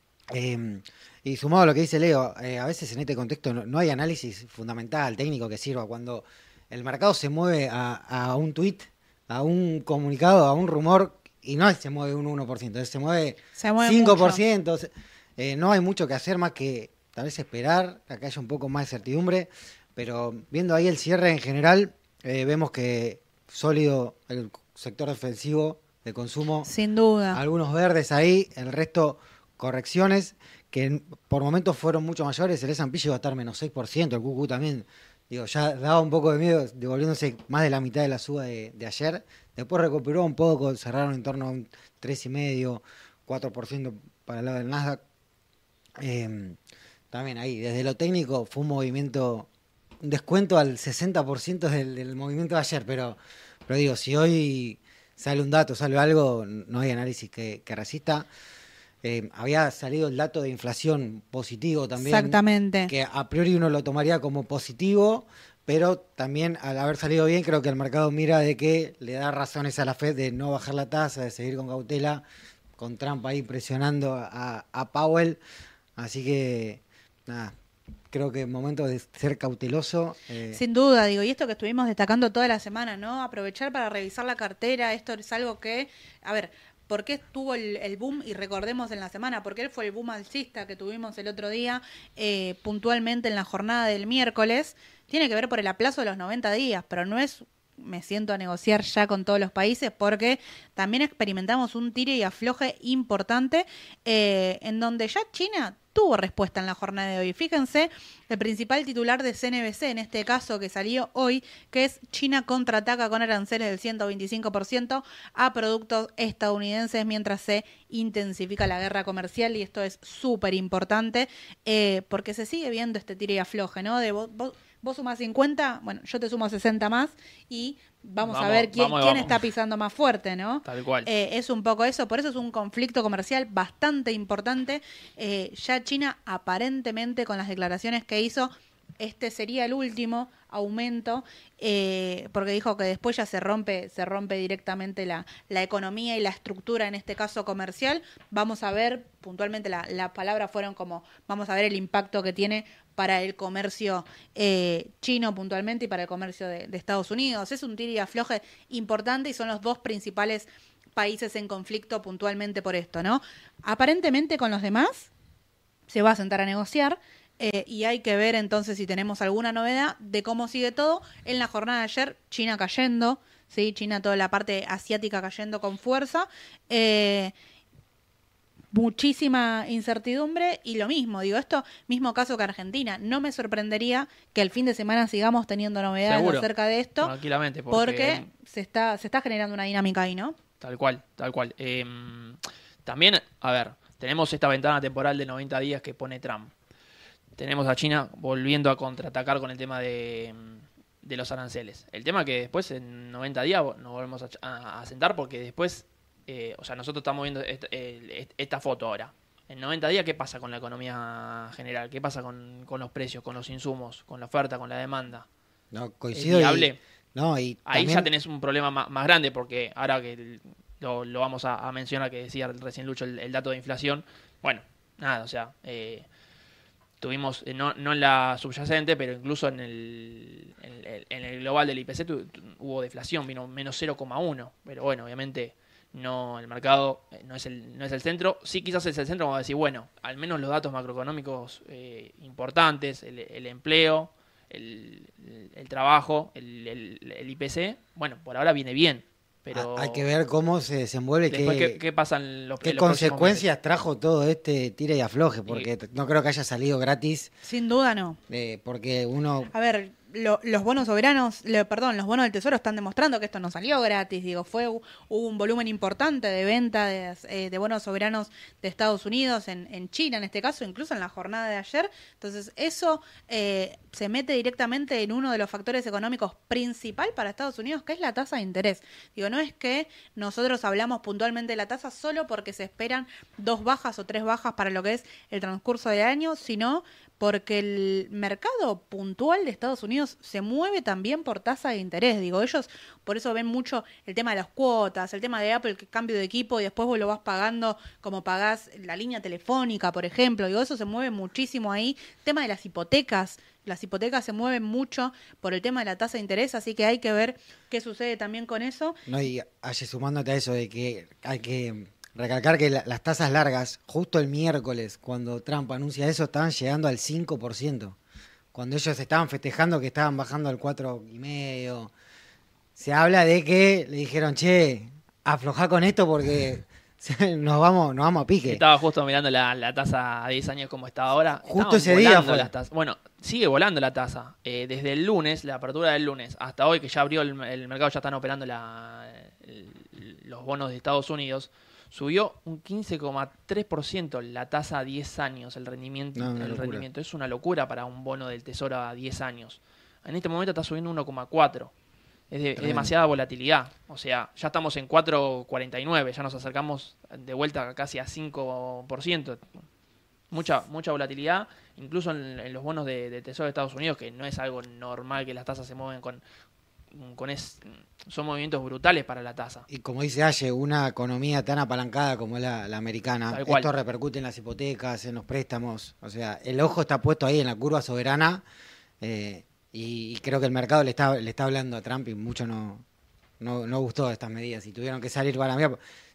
eh, y sumado a lo que dice Leo, eh, a veces en este contexto no, no hay análisis fundamental, técnico que sirva. Cuando el mercado se mueve a, a un tuit, a un comunicado, a un rumor, y no se mueve un uno por ciento, se mueve, se mueve cinco por ciento, eh, no hay mucho que hacer más que tal vez esperar a que haya un poco más de certidumbre. Pero viendo ahí el cierre en general, eh, vemos que sólido el sector defensivo de consumo. Sin duda. Algunos verdes ahí, el resto correcciones, que por momentos fueron mucho mayores. El ese and pe llegó a estar menos seis por ciento, el Q Q también. Digo, ya daba un poco de miedo, devolviéndose más de la mitad de la suba de, de ayer. Después recuperó un poco, cerraron en torno a un tres coma cinco por ciento, cuatro por ciento para el lado del Nasdaq. Eh, también ahí, desde lo técnico, fue un movimiento... un descuento al sesenta por ciento del, del movimiento de ayer, pero, pero digo, si hoy sale un dato, sale algo, no hay análisis que, que resista. Eh, había salido el dato de inflación positivo también. Exactamente. Que a priori uno lo tomaría como positivo, pero también al haber salido bien, creo que el mercado mira de que le da razones a la Fed de no bajar la tasa, de seguir con cautela, con Trump ahí presionando a, a Powell. Así que, nada. Creo que es momento de ser cauteloso. Eh. Sin duda, digo, y esto que estuvimos destacando toda la semana, ¿no? Aprovechar para revisar la cartera, esto es algo que, a ver, por qué tuvo el, el boom, y recordemos en la semana, por qué fue el boom alcista que tuvimos el otro día, eh, puntualmente en la jornada del miércoles, tiene que ver por el aplazo de los noventa días, pero no es me siento a negociar ya con todos los países, porque también experimentamos un tire y afloje importante, eh, en donde ya China tuvo respuesta en la jornada de hoy. Fíjense, el principal titular de C N B C, en este caso que salió hoy, que es: China contraataca con aranceles del ciento veinticinco por ciento a productos estadounidenses mientras se intensifica la guerra comercial. Y esto es súper importante, eh, porque se sigue viendo este tire y afloje, ¿no? De vos, vos, vos sumás cincuenta, bueno, yo te sumo sesenta más y vamos, vamos a ver quién, vamos, quién vamos. está pisando más fuerte, ¿no? Tal cual. Eh, es un poco eso, por eso es un conflicto comercial bastante importante. Eh, ya China, aparentemente, con las declaraciones que hizo, este sería el último aumento, eh, porque dijo que después ya se rompe, se rompe directamente la, la economía y la estructura, en este caso comercial. Vamos a ver, puntualmente las la palabras fueron como, vamos a ver el impacto que tiene para el comercio eh, chino puntualmente y para el comercio de, de Estados Unidos. Es un tira y afloje importante y son los dos principales países en conflicto puntualmente por esto, ¿no? Aparentemente con los demás se va a sentar a negociar. Eh, y hay que ver entonces si tenemos alguna novedad de cómo sigue todo. En la jornada de ayer, China cayendo, ¿sí? China, toda la parte asiática cayendo con fuerza. Eh, muchísima incertidumbre y lo mismo, digo, esto mismo caso que Argentina. No me sorprendería que el fin de semana sigamos teniendo novedades Seguro. acerca de esto. Tranquilamente, porque, porque se está se está generando una dinámica ahí, ¿no? Tal cual, tal cual. Eh, también, a ver, tenemos esta ventana temporal de noventa días que pone Trump. Tenemos a China volviendo a contraatacar con el tema de, de los aranceles. El tema que después en noventa días nos volvemos a, a, a sentar porque después, eh, o sea, nosotros estamos viendo esta, eh, esta foto ahora. En noventa días, ¿qué pasa con la economía general? ¿Qué pasa con, con los precios, con los insumos, con la oferta, con la demanda? No, coincido. ¿Es y, no, y Ahí también... ya tenés un problema más, más grande porque ahora que lo, lo vamos a, a mencionar, que decía recién Lucho el, el dato de inflación, bueno, nada, o sea... Eh, Tuvimos, no, no en la subyacente, pero incluso en el, en el, en el global del I P C tu, tu, hubo deflación, vino menos cero coma uno. Pero bueno, obviamente no el mercado no es el, no es el centro. Sí, quizás es el centro, vamos a decir, bueno, al menos los datos macroeconómicos eh, importantes, el, el empleo, el, el, el trabajo, el, el, el I P C, bueno, por ahora viene bien. Pero hay que ver cómo se desenvuelve, después qué, qué, qué pasan los qué los consecuencias trajo todo este tira y afloje, porque y, no creo que haya salido gratis. Sin duda no. Eh, porque uno... A ver, lo, los bonos soberanos, lo, perdón, los bonos del Tesoro están demostrando que esto no salió gratis. Digo, fue hubo un volumen importante de venta de, eh, de bonos soberanos de Estados Unidos, en, en China en este caso, incluso en la jornada de ayer. Entonces eso eh, se mete directamente en uno de los factores económicos principal para Estados Unidos, que es la tasa de interés. Digo, no es que nosotros hablamos puntualmente de la tasa solo porque se esperan dos bajas o tres bajas para lo que es el transcurso del año, sino porque el mercado puntual de Estados Unidos se mueve también por tasa de interés. Digo, ellos por eso ven mucho el tema de las cuotas, el tema de Apple, que cambio de equipo y después vos lo vas pagando como pagás la línea telefónica, por ejemplo. Digo, eso se mueve muchísimo ahí. El tema de las hipotecas. Las hipotecas se mueven mucho por el tema de la tasa de interés, así que hay que ver qué sucede también con eso. No, y Aye, sumándote a eso de que hay que recalcar que la, las tasas largas, justo el miércoles, cuando Trump anuncia eso, estaban llegando al cinco por ciento. Cuando ellos estaban festejando que estaban bajando al cuatro coma cinco. Se habla de que le dijeron, che, aflojá con esto porque nos vamos, nos vamos a pique. Estaba justo mirando la, la tasa a diez años como está ahora. Justo ese día fue. Las tasas. Bueno, sigue volando la tasa. Eh, desde el lunes, la apertura del lunes, hasta hoy que ya abrió el, el mercado, ya están operando la, el, los bonos de Estados Unidos. Subió un quince coma tres por ciento la tasa a diez años, el rendimiento, no, el rendimiento. Es una locura para un bono del Tesoro a diez años. En este momento está subiendo uno coma cuatro. Es, de, es demasiada volatilidad. O sea, ya estamos en cuatro coma cuarenta y nueve, ya nos acercamos de vuelta casi a cinco por ciento. Mucha mucha volatilidad, incluso en, en los bonos de, de Tesoro de Estados Unidos, que no es algo normal que las tasas se mueven con... con es, son movimientos brutales para la tasa. Y como dice Aye, una economía tan apalancada como es la, la americana, Tal cual. Esto repercute en las hipotecas, en los préstamos. O sea, el ojo está puesto ahí en la curva soberana eh, y, y creo que el mercado le está, le está hablando a Trump y mucho no, no, no gustó de estas medidas y tuvieron que salir para mí.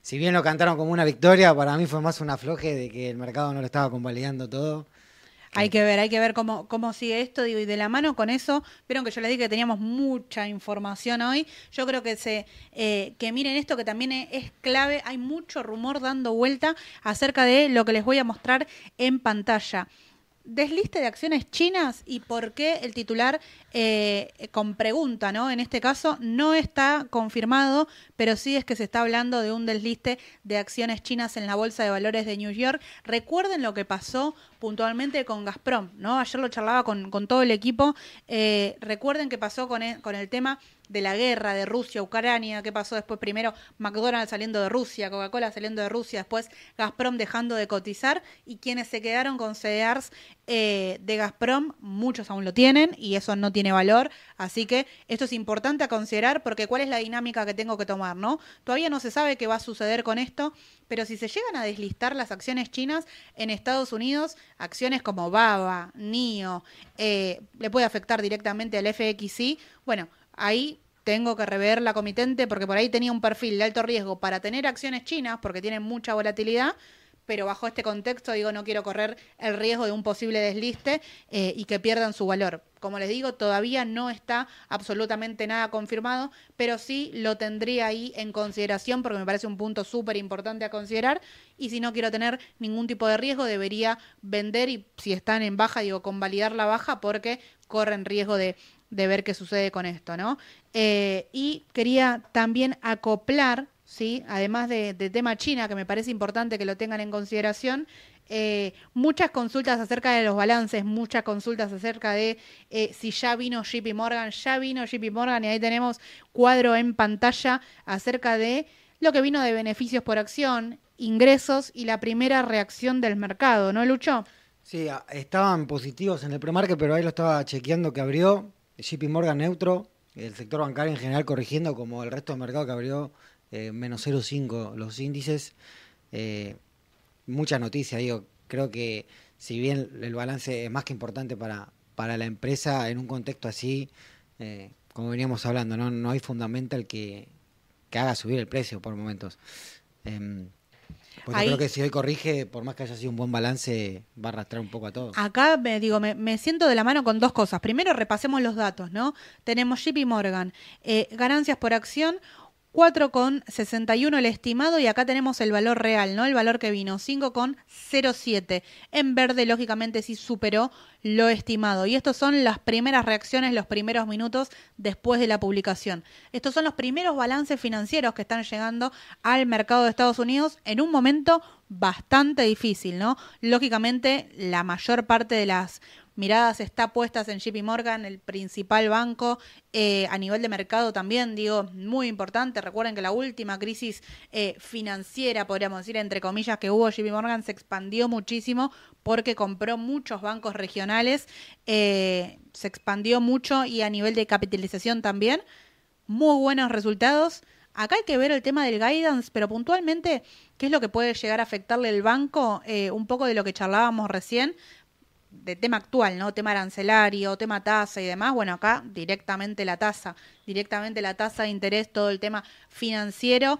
si bien lo cantaron como una victoria, para mí fue más un afloje de que el mercado no lo estaba convalidando todo. Hay que ver, hay que ver cómo, cómo sigue esto, digo, y de la mano con eso, vieron que yo les dije que teníamos mucha información hoy, yo creo que se, eh, que miren esto que también es, es clave, hay mucho rumor dando vuelta acerca de lo que les voy a mostrar en pantalla. Desliste de acciones chinas y por qué el titular eh, con pregunta, ¿no? En este caso no está confirmado, pero sí es que se está hablando de un desliste de acciones chinas en la Bolsa de Valores de New York. Recuerden lo que pasó puntualmente con Gazprom, ¿no? Ayer lo charlaba con, con todo el equipo. Eh, recuerden qué pasó con el, con el tema de la guerra de Rusia, Ucrania, qué pasó después, primero McDonald's saliendo de Rusia, Coca-Cola saliendo de Rusia, después Gazprom dejando de cotizar, y quienes se quedaron con C D Rs eh, de Gazprom, muchos aún lo tienen y eso no tiene valor, así que esto es importante a considerar, porque cuál es la dinámica que tengo que tomar, ¿no? Todavía no se sabe qué va a suceder con esto, pero si se llegan a deslistar las acciones chinas en Estados Unidos, acciones como Baba, N I O, eh, le puede afectar directamente al F X I, bueno, ahí tengo que rever la comitente, porque por ahí tenía un perfil de alto riesgo para tener acciones chinas, porque tienen mucha volatilidad, pero bajo este contexto, digo, no quiero correr el riesgo de un posible desliste eh, y que pierdan su valor. Como les digo, todavía no está absolutamente nada confirmado, pero sí lo tendría ahí en consideración, porque me parece un punto súper importante a considerar, y si no quiero tener ningún tipo de riesgo, debería vender, y si están en baja, digo, convalidar la baja, porque corren riesgo de de ver qué sucede con esto, ¿no? Eh, y quería también acoplar, ¿sí? Además de, de tema China, que me parece importante que lo tengan en consideración, eh, muchas consultas acerca de los balances, muchas consultas acerca de eh, si ya vino J P Morgan, ya vino J P Morgan, y ahí tenemos cuadro en pantalla acerca de lo que vino de beneficios por acción, ingresos y la primera reacción del mercado, ¿no, Lucho? Sí, estaban positivos en el premarket, pero ahí lo estaba chequeando que abrió. J P Morgan neutro, el sector bancario en general corrigiendo, como el resto del mercado que abrió eh, menos cero coma cinco los índices. Eh, mucha noticia, digo, creo que si bien el balance es más que importante para, para la empresa en un contexto así, eh, como veníamos hablando, no, no hay fundamental que, que haga subir el precio por momentos. Eh, Pues yo creo que si hoy corrige, por más que haya sido un buen balance, va a arrastrar un poco a todo. Acá me digo, me, me siento de la mano con dos cosas. Primero, repasemos los datos, ¿no? Tenemos J P Morgan, eh, ganancias por acción, cuatro coma sesenta y uno el estimado, y acá tenemos el valor real, ¿no? El valor que vino, cinco coma cero siete. En verde, lógicamente, sí superó lo estimado. Y estos son las primeras reacciones, los primeros minutos después de la publicación. Estos son los primeros balances financieros que están llegando al mercado de Estados Unidos en un momento bastante difícil, ¿no? Lógicamente, la mayor parte de las miradas está puestas en J P Morgan, el principal banco, eh, a nivel de mercado también, digo, muy importante. Recuerden que la última crisis eh, financiera, podríamos decir, entre comillas, que hubo, J P Morgan se expandió muchísimo porque compró muchos bancos regionales, eh, se expandió mucho, y a nivel de capitalización también, muy buenos resultados. Acá hay que ver el tema del guidance, pero puntualmente, ¿qué es lo que puede llegar a afectarle el banco? Eh, un poco de lo que charlábamos recién, de tema actual, ¿no? Tema arancelario, tema tasa y demás. Bueno, acá directamente la tasa, directamente la tasa de interés, todo el tema financiero.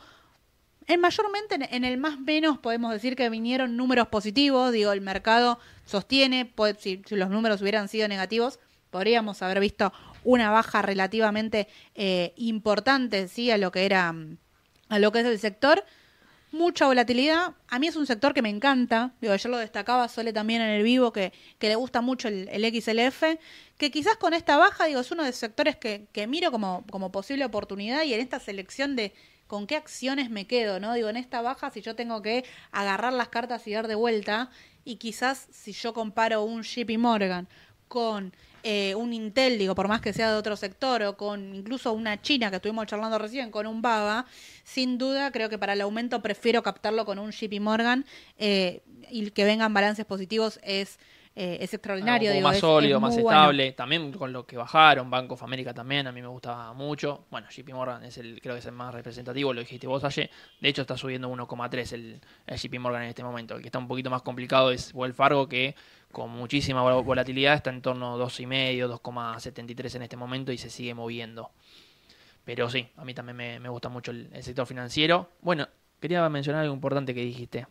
En mayormente en el más menos podemos decir que vinieron números positivos, digo, el mercado sostiene, puede, si, si los números hubieran sido negativos, podríamos haber visto una baja relativamente eh, importante, ¿sí? A lo que era, a lo que es el sector. Mucha volatilidad. A mí es un sector que me encanta. Digo, ayer lo destacaba Sole también en el vivo, que, que le gusta mucho el, el X L F, que quizás con esta baja, digo, es uno de los sectores que, que miro como, como posible oportunidad, y en esta selección de con qué acciones me quedo, ¿no? Digo, en esta baja, si yo tengo que agarrar las cartas y dar de vuelta, y quizás si yo comparo un J P Morgan con eh, un Intel, digo, por más que sea de otro sector, o con incluso una China que estuvimos charlando recién, con un Baba, sin duda creo que para el aumento prefiero captarlo con un J P Morgan, eh, y que vengan balances positivos es eh, es extraordinario. Algo digo, más es, sólido, es más muy estable, bueno. también con lo que bajaron, Bank of America también, a mí me gusta mucho. Bueno, J P Morgan es el, creo que es el más representativo, lo dijiste vos ayer, de hecho está subiendo uno coma tres el, el J P Morgan en este momento. El que está un poquito más complicado es Wells Fargo, que con muchísima volatilidad está en torno a dos coma cinco, dos coma setenta y tres en este momento y se sigue moviendo. Pero sí, a mí también me, me gusta mucho el, el sector financiero. Bueno, quería mencionar algo importante que dijiste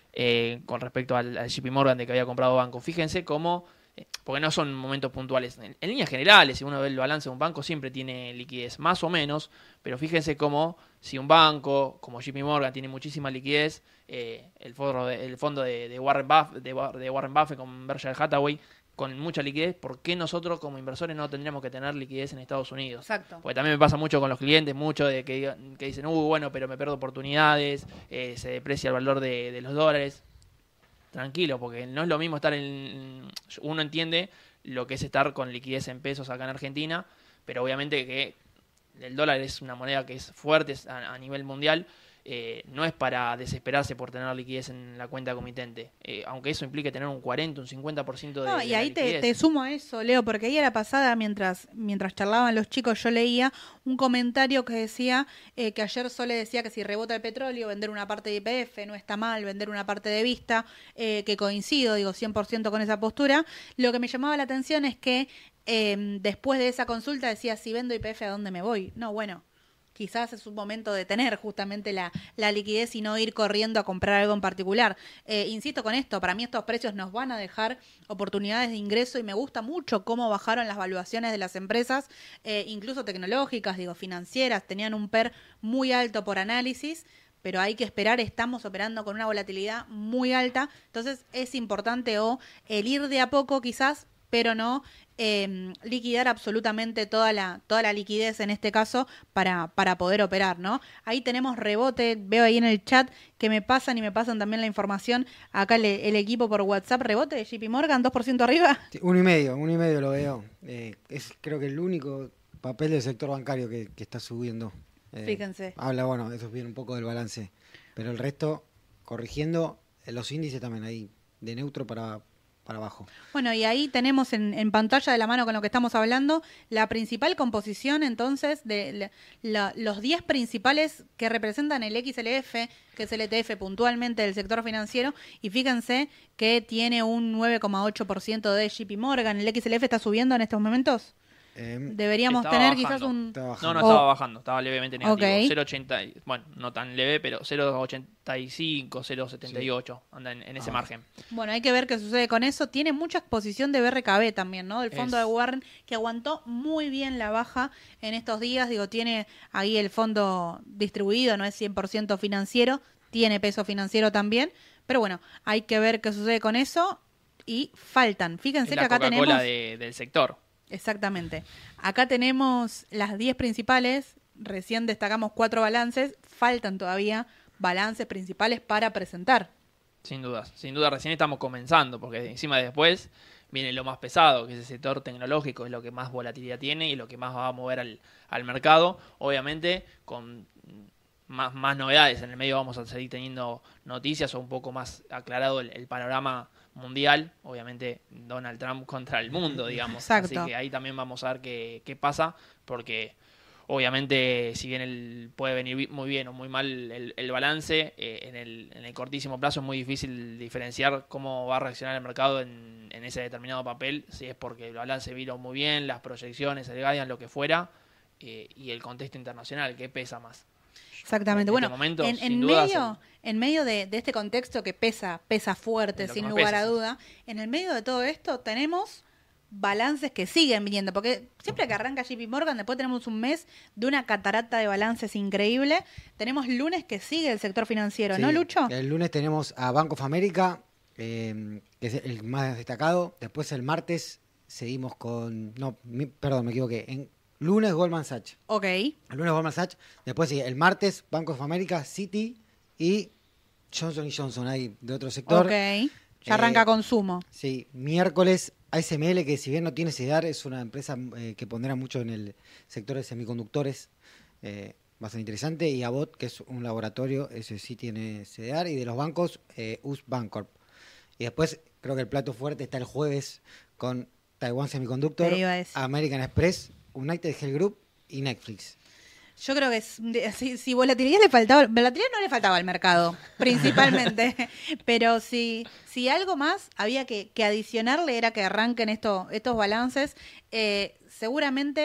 eh, con respecto al, al J P Morgan de que había comprado banco. Fíjense cómo, eh, porque no son momentos puntuales, en, en líneas generales, si uno ve el balance de un banco, siempre tiene liquidez, más o menos, pero fíjense cómo si un banco como J P Morgan tiene muchísima liquidez, eh, el fondo de, el fondo de, de, Warren Buffett, de, de Warren Buffett con Berkshire Hathaway, con mucha liquidez, ¿por qué nosotros como inversores no tendríamos que tener liquidez en Estados Unidos? Exacto. Porque también me pasa mucho con los clientes, mucho de que, que dicen, uh, bueno, pero me pierdo oportunidades, eh, se deprecia el valor de, de los dólares. Tranquilo, porque no es lo mismo estar en... Uno entiende lo que es estar con liquidez en pesos acá en Argentina, pero obviamente que el dólar es una moneda que es fuerte a, a nivel mundial. Eh, no es para desesperarse por tener liquidez en la cuenta comitente, eh, aunque eso implique tener un cuarenta, un cincuenta por ciento de, no, de y la ahí te, liquidez. te sumo a eso, Leo, porque ahí a la pasada, mientras, mientras charlaban los chicos, yo leía un comentario que decía eh, que ayer Sole decía que si rebota el petróleo, vender una parte de Y P F no está mal, vender una parte de Vista, eh, que coincido, digo, cien por ciento con esa postura. Lo que me llamaba la atención es que eh, después de esa consulta decía, si vendo Y P F, ¿a dónde me voy? No, bueno, quizás es un momento de tener justamente la, la liquidez y no ir corriendo a comprar algo en particular. Eh, insisto con esto, para mí estos precios nos van a dejar oportunidades de ingreso y me gusta mucho cómo bajaron las valuaciones de las empresas, eh, incluso tecnológicas, digo, financieras, tenían un P E R muy alto por análisis, pero hay que esperar, estamos operando con una volatilidad muy alta, entonces es importante o el ir de a poco quizás, pero no eh, liquidar absolutamente toda la toda la liquidez en este caso para, para poder operar, ¿no? Ahí tenemos rebote, veo ahí en el chat que me pasan y me pasan también la información, acá el, el equipo por WhatsApp, rebote de J P Morgan, dos por ciento arriba. Sí, uno y medio, uno y medio lo veo. Eh, es creo que el único papel del sector bancario que, que está subiendo. Eh, Fíjense. Habla, bueno, eso viene un poco del balance, pero el resto, corrigiendo, eh, los índices también ahí, de neutro para... para abajo. Bueno, y ahí tenemos en, en pantalla de la mano con lo que estamos hablando, la principal composición entonces de la, la, los diez principales que representan el X L F, que es el E T F puntualmente del sector financiero, y fíjense que tiene un nueve coma ocho por ciento de J P Morgan. ¿El X L F está subiendo en estos momentos? Eh, Deberíamos Estaba tener bajando. quizás un... Está No, bajando. no, Oh. estaba bajando, estaba levemente negativo. Ok. cero coma ochenta, bueno, no tan leve, pero cero coma ochenta y cinco, cero coma setenta y ocho, anda en, en ese Ah. margen. Bueno, hay que ver qué sucede con eso. Tiene mucha exposición de B R K B también, ¿no? Del fondo Es- de Warren, que aguantó muy bien la baja en estos días. Digo, tiene ahí el fondo distribuido, no es cien por ciento financiero, tiene peso financiero también. Pero bueno, hay que ver qué sucede con eso. Y faltan. Fíjense Es que la acá Coca-Cola tenemos... de- del sector. Exactamente. Acá tenemos las diez principales. Recién destacamos cuatro balances. Faltan todavía balances principales para presentar. Sin dudas, sin duda recién estamos comenzando, porque encima después viene lo más pesado, que es el sector tecnológico, es lo que más volatilidad tiene y lo que más va a mover al, al mercado. Obviamente, con más, más novedades, en el medio vamos a seguir teniendo noticias o un poco más aclarado el, el panorama mundial. Obviamente, Donald Trump contra el mundo, digamos. Exacto. Así que ahí también vamos a ver qué, qué pasa, porque... Obviamente, si bien el, puede venir muy bien o muy mal el, el balance, eh, en, el, en el cortísimo plazo es muy difícil diferenciar cómo va a reaccionar el mercado en, en ese determinado papel, si es porque el balance vino muy bien, las proyecciones, el guidance, lo que fuera, eh, y el contexto internacional, que pesa más. Exactamente. En Bueno, este momento, en, sin en dudas, medio, en medio de, de este contexto que pesa, pesa fuerte, Es lo que sin más lugar pesa, a sí. duda, en el medio de todo esto tenemos balances que siguen viniendo, porque siempre que arranca J P Morgan, después tenemos un mes de una catarata de balances increíble. Tenemos lunes que sigue el sector financiero, Sí, ¿no, Lucho? El lunes tenemos a Bank of America, eh, que es el más destacado. Después el martes seguimos con... No, mi- perdón, me equivoqué. En lunes Goldman Sachs. Ok, El lunes Goldman Sachs. Después sigue el martes Bank of America, Citi y Johnson y Johnson, ahí de otro sector. ok. Ya arranca Eh, consumo. Sí, miércoles A S M L, que si bien no tiene C E D A R, es una empresa eh, que pondera mucho en el sector de semiconductores, eh, bastante interesante. Y Abbott, que es un laboratorio, ese sí tiene C E D A R. Y de los bancos, eh, U S Bancorp. Y después creo que el plato fuerte está el jueves con Taiwan Semiconductor, Te iba a decir. American Express, United Health Group y Netflix. Yo creo que es, de- si, si volatilidad le faltaba, volatilidad no le faltaba al mercado, principalmente, pero si, si algo más había que, que adicionarle era que arranquen esto, estos balances, eh, seguramente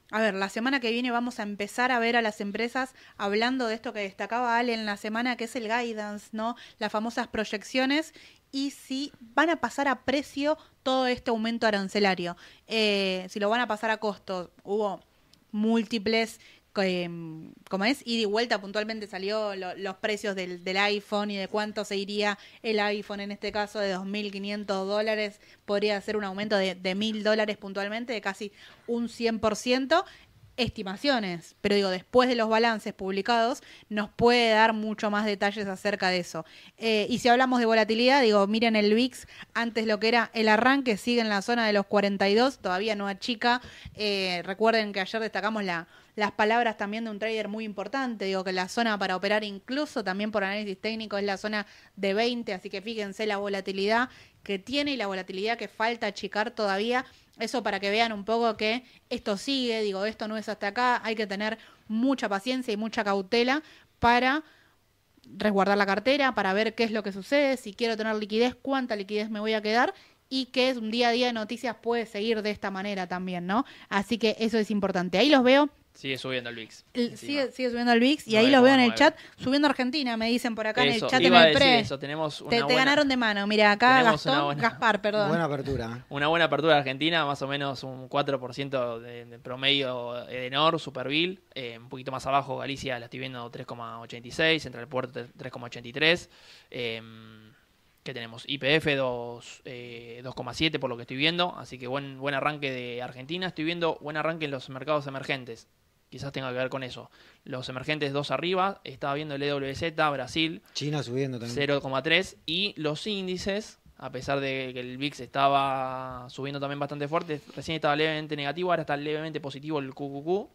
A ver, la semana que viene vamos a empezar a ver a las empresas hablando de esto que destacaba Ale en la semana, que es el guidance, ¿no? Las famosas proyecciones y si van a pasar a precio todo este aumento arancelario. Eh, si lo van a pasar a costo. Hubo múltiples, eh, como es, ida y vuelta, puntualmente salió lo, los precios del, del iPhone y de cuánto se iría el iPhone, en este caso de dos mil quinientos dólares, podría ser un aumento de, de mil dólares puntualmente, de casi un cien por ciento. Estimaciones, pero digo, después de los balances publicados nos puede dar mucho más detalles acerca de eso. Eh, y si hablamos de volatilidad, digo, miren el V I X, antes lo que era el arranque, sigue en la zona de los cuarenta y dos, todavía no achica. Eh, recuerden que ayer destacamos la, las palabras también de un trader muy importante, digo que la zona para operar incluso también por análisis técnico es la zona de veinte, así que fíjense la volatilidad que tiene y la volatilidad que falta achicar todavía. Eso para que vean un poco que esto sigue, digo, esto no es hasta acá, hay que tener mucha paciencia y mucha cautela para resguardar la cartera, para ver qué es lo que sucede, si quiero tener liquidez, cuánta liquidez me voy a quedar y que es un día a día de noticias puede seguir de esta manera también, ¿no? Así que eso es importante. Ahí los veo. Sigue subiendo el V I X. El, sigue, sigue subiendo el V I X y ahí los veo en el chat, subiendo Argentina, me dicen por acá eso, en el chat en iba el a pre. Eso. Tenemos una te, buena, te ganaron de mano, mira, acá Gastón, buena, Gaspar, perdón. Buena apertura. Una buena apertura de Argentina, más o menos un cuatro por ciento de, de promedio Edenor, Superville, eh, un poquito más abajo Galicia la estoy viendo tres coma ochenta y seis, Central Puerto tres coma ochenta y tres, eh, que tenemos I P F dos coma siete por lo que estoy viendo, así que buen, buen arranque de Argentina, estoy viendo buen arranque en los mercados emergentes. Quizás tenga que ver con eso. Los emergentes dos arriba, estaba viendo el E W Z, Brasil, China subiendo también. cero coma tres, y los índices, a pesar de que el V I X estaba subiendo también bastante fuerte, recién estaba levemente negativo, ahora está levemente positivo el Q Q Q.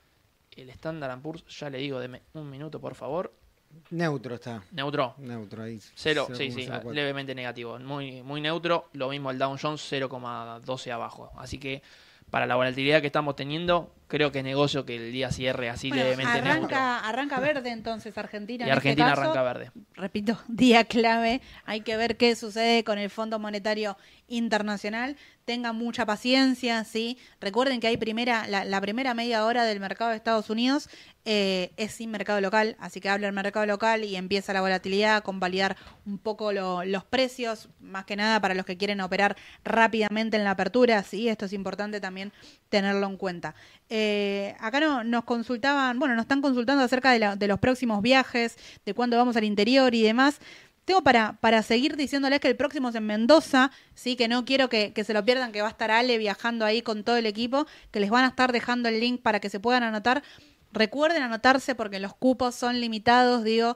El Standard and Poor's, ya le digo, deme un minuto por favor. Neutro está. Neutro. Neutro ahí. Cero, sí, sí, levemente negativo. Muy, muy neutro. Lo mismo el Dow Jones, cero coma doce abajo. Así que para la volatilidad que estamos teniendo, creo que es negocio que el día cierre así bueno, levemente arranca, neutro. Arranca verde entonces Argentina. Y en Argentina este caso, arranca verde. Repito, día clave. Hay que ver qué sucede con el Fondo Monetario Internacional. Tengan mucha paciencia, ¿sí? Recuerden que hay primera, la, la primera media hora del mercado de Estados Unidos eh, es sin mercado local, así que habla el mercado local y empieza la volatilidad, convalidar un poco lo, los precios, más que nada para los que quieren operar rápidamente en la apertura, ¿sí? Esto es importante también tenerlo en cuenta. Eh, acá no, nos consultaban, bueno, nos están consultando acerca de, la, de los próximos viajes, de cuándo vamos al interior y demás. Tengo para, para seguir diciéndoles que el próximo es en Mendoza, sí, que no quiero que, que se lo pierdan, que va a estar Ale viajando ahí con todo el equipo, que les van a estar dejando el link para que se puedan anotar. Recuerden anotarse porque los cupos son limitados, digo,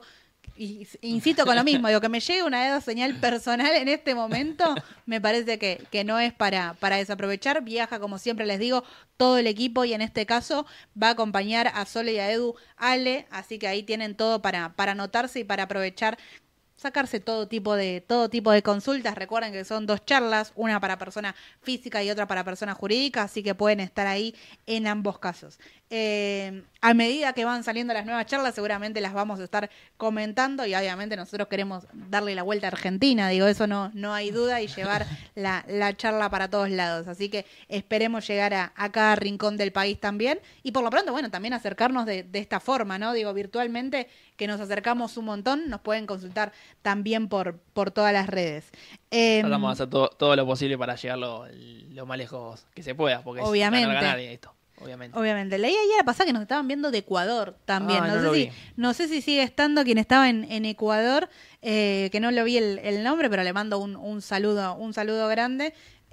y insisto con lo mismo, digo, que me llegue una dedo señal personal en este momento, me parece que, que no es para, para desaprovechar. Viaja, como siempre les digo, todo el equipo y en este caso va a acompañar a Sole y a Edu Ale, así que ahí tienen todo para, para anotarse y para aprovechar, sacarse todo tipo de todo tipo de consultas. Recuerden que son dos charlas, una para persona física y otra para persona jurídica, así que pueden estar ahí en ambos casos. Eh, a medida que van saliendo las nuevas charlas, seguramente las vamos a estar comentando y obviamente nosotros queremos darle la vuelta a Argentina, digo, eso no, no hay duda, y llevar la, la charla para todos lados. Así que esperemos llegar a, a cada rincón del país también y por lo pronto, bueno, también acercarnos de, de esta forma, ¿no? Digo, virtualmente, que nos acercamos un montón, nos pueden consultar también por, por todas las redes. Eh, Tratamos de hacer todo, todo lo posible para llegar lo, lo más lejos que se pueda, porque obviamente. es ganar, ganar esto. Obviamente. Obviamente. Leí ayer pasar que nos estaban viendo de Ecuador también. Ah, no, no sé lo si, vi. no sé si sigue estando quien estaba en, en Ecuador, eh, que no lo vi el, el nombre, pero le mando un, un saludo, un saludo grande.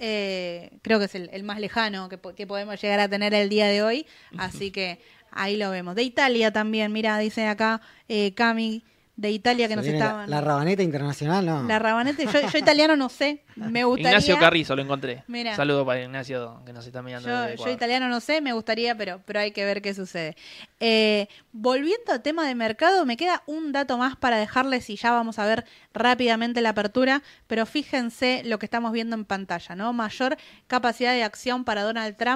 Eh, creo que es el, el más lejano que, que podemos llegar a tener el día de hoy. Así que ahí lo vemos. De Italia también, mira, dice acá eh, Cami. De Italia que Se nos viene estaban... La, la Rabaneta Internacional, ¿no? La Rabaneta, yo, yo italiano no sé, me gustaría... Ignacio Carrizo, lo encontré. Mirá. Saludo para Ignacio, que nos está mirando. Yo, desde yo Ecuador. italiano no sé, me gustaría, pero, pero hay que ver qué sucede. Eh, volviendo al tema de mercado, me queda un dato más para dejarles y ya vamos a ver rápidamente la apertura, pero fíjense lo que estamos viendo en pantalla, ¿no? Mayor capacidad de acción para Donald Trump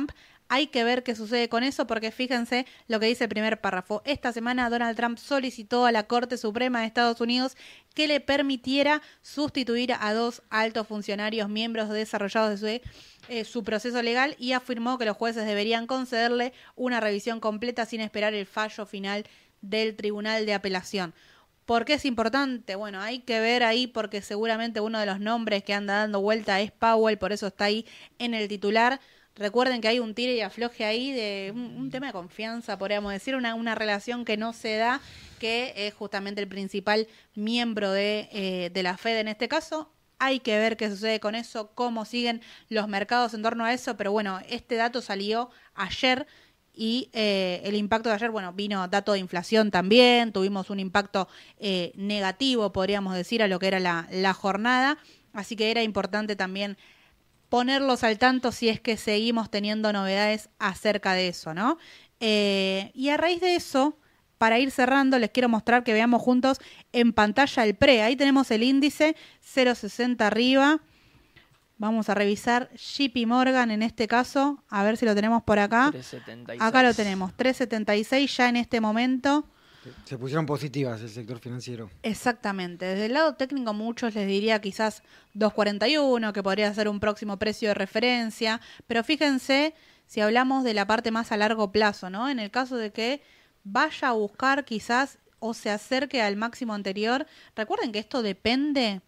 Hay que ver qué sucede con eso porque fíjense lo que dice el primer párrafo. Esta semana Donald Trump solicitó a la Corte Suprema de Estados Unidos que le permitiera sustituir a dos altos funcionarios miembros desarrollados de su, eh, su proceso legal y afirmó que los jueces deberían concederle una revisión completa sin esperar el fallo final del Tribunal de Apelación. ¿Por qué es importante? Bueno, hay que ver ahí porque seguramente uno de los nombres que anda dando vuelta es Powell, por eso está ahí en el titular. Recuerden que hay un tire y afloje ahí de un, un tema de confianza, podríamos decir, una, una relación que no se da, que es justamente el principal miembro de, eh, de la Fed en este caso. Hay que ver qué sucede con eso, cómo siguen los mercados en torno a eso, pero bueno, este dato salió ayer y eh, el impacto de ayer, bueno, vino dato de inflación también, tuvimos un impacto eh, negativo, podríamos decir, a lo que era la, la jornada, así que era importante también ponerlos al tanto si es que seguimos teniendo novedades acerca de eso, ¿no? Eh, y a raíz de eso, para ir cerrando, les quiero mostrar que veamos juntos en pantalla el pre. Ahí tenemos el índice cero coma sesenta arriba. Vamos a revisar J P Morgan en este caso, a ver si lo tenemos por acá. tres setenta y seis. Acá lo tenemos, tres setenta y seis ya en este momento. Se pusieron positivas el sector financiero. Exactamente. Desde el lado técnico muchos les diría quizás dos cuarenta y uno, que podría ser un próximo precio de referencia, pero fíjense si hablamos de la parte más a largo plazo, ¿no? En el caso de que vaya a buscar quizás o se acerque al máximo anterior. Recuerden que esto depende.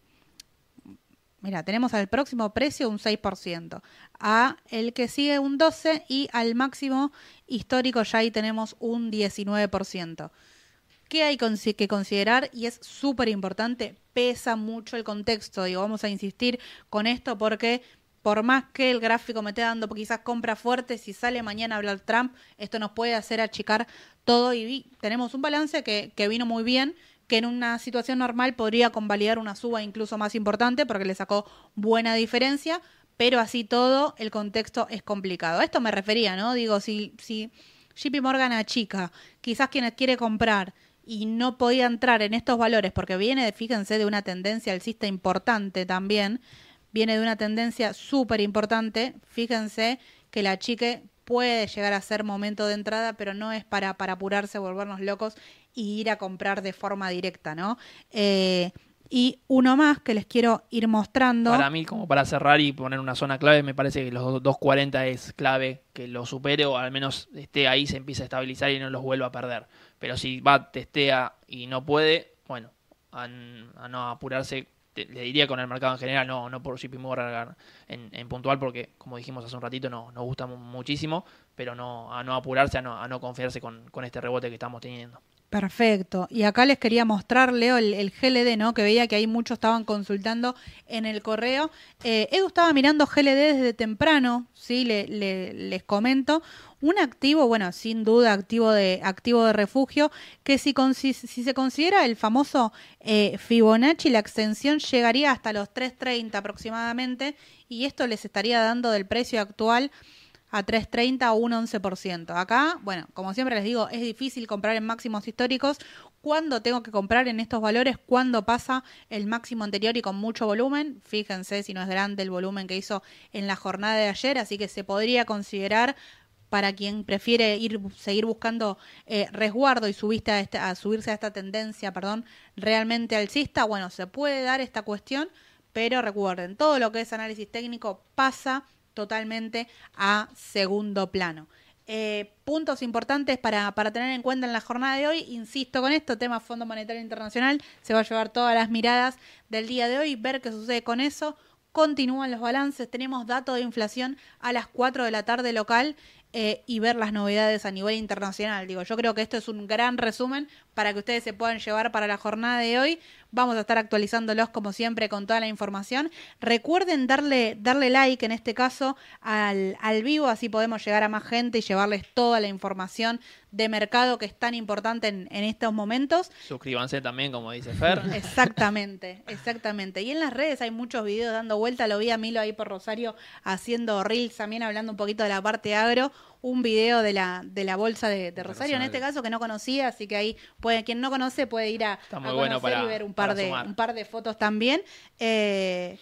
Mira, tenemos al próximo precio un seis por ciento, a el que sigue un doce por ciento y al máximo histórico ya ahí tenemos un diecinueve por ciento. ¿Qué hay que considerar? Y es súper importante, pesa mucho el contexto. Digo, vamos a insistir con esto porque por más que el gráfico me esté dando quizás compras fuertes, si sale mañana a hablar Trump, esto nos puede hacer achicar todo y tenemos un balance que, que vino muy bien, que en una situación normal podría convalidar una suba incluso más importante porque le sacó buena diferencia, pero así todo el contexto es complicado. A esto me refería, ¿no? Digo, si, si J P Morgan achica, quizás quienes quiere comprar y no podía entrar en estos valores porque viene, fíjense, de una tendencia alcista importante también, viene de una tendencia súper importante, fíjense que la chique puede llegar a ser momento de entrada, pero no es para, para apurarse, volvernos locos y ir a comprar de forma directa, ¿no? Eh, y uno más que les quiero ir mostrando. Para mí, como para cerrar y poner una zona clave, me parece que los dos cuarenta es clave que lo supere o al menos esté ahí, se empiece a estabilizar y no los vuelva a perder. Pero si va, testea y no puede, bueno, a, a no apurarse, te, le diría con el mercado en general, no, no por J P Morgan en, en puntual, porque como dijimos hace un ratito, no, nos gusta muchísimo, pero no a no apurarse, a no, a no confiarse con, con este rebote que estamos teniendo. Perfecto. Y acá les quería mostrar, Leo, el, el G L D, ¿no? Que veía que ahí muchos estaban consultando en el correo. Eh, Edu estaba mirando G L D desde temprano, ¿sí? Le, le, les comento. Un activo, bueno, sin duda activo de activo de refugio, que si, si, si se considera el famoso eh, Fibonacci, la extensión llegaría hasta los tres treinta aproximadamente, y esto les estaría dando del precio actual a tres treinta o un once por ciento. Acá, bueno, como siempre les digo, es difícil comprar en máximos históricos. ¿Cuándo tengo que comprar en estos valores? ¿Cuándo pasa el máximo anterior y con mucho volumen? Fíjense si no es grande el volumen que hizo en la jornada de ayer, así que se podría considerar para quien prefiere ir seguir buscando eh, resguardo y subiste a, esta, a subirse a esta tendencia, perdón, realmente alcista. Bueno, se puede dar esta cuestión, pero recuerden, todo lo que es análisis técnico pasa totalmente a segundo plano. Eh, puntos importantes para, para tener en cuenta en la jornada de hoy, insisto con esto, tema Fondo Monetario Internacional, se va a llevar todas las miradas del día de hoy, ver qué sucede con eso. Continúan los balances, tenemos datos de inflación a las cuatro de la tarde local eh, y ver las novedades a nivel internacional. Digo, yo creo que esto es un gran resumen para que ustedes se puedan llevar para la jornada de hoy. Vamos a estar actualizándolos como siempre con toda la información. Recuerden darle darle like en este caso al, al vivo, así podemos llegar a más gente y llevarles toda la información de mercado que es tan importante en, en estos momentos. Suscríbanse también, como dice Fer. Exactamente, exactamente. Y en las redes hay muchos videos dando vuelta. Lo vi a Milo ahí por Rosario haciendo reels también, hablando un poquito de la parte agro. Un video de la de la bolsa de, de Rosario, en este caso, que no conocía, así que ahí puede, quien no conoce puede ir a, a conocer bueno para, y ver un par de sumar. un par de fotos también. Eh,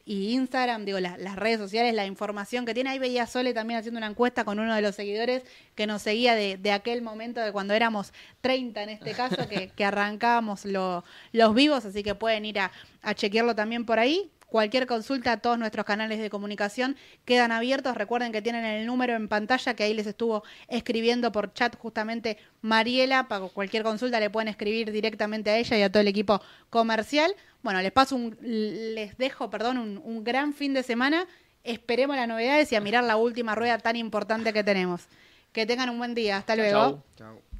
y Instagram, digo, la, las redes sociales, la información que tiene. Ahí veía a Sole también haciendo una encuesta con uno de los seguidores que nos seguía de, de aquel momento de cuando éramos treinta en este caso, que, que arrancábamos lo, los vivos, así que pueden ir a, a chequearlo también por ahí. Cualquier consulta, todos nuestros canales de comunicación quedan abiertos. Recuerden que tienen el número en pantalla, que ahí les estuvo escribiendo por chat justamente Mariela. Para cualquier consulta le pueden escribir directamente a ella y a todo el equipo comercial. Bueno, les paso un, les dejo, perdón, un, un gran fin de semana. Esperemos las novedades y a mirar la última rueda tan importante que tenemos. Que tengan un buen día. Hasta luego. Chau. Chao.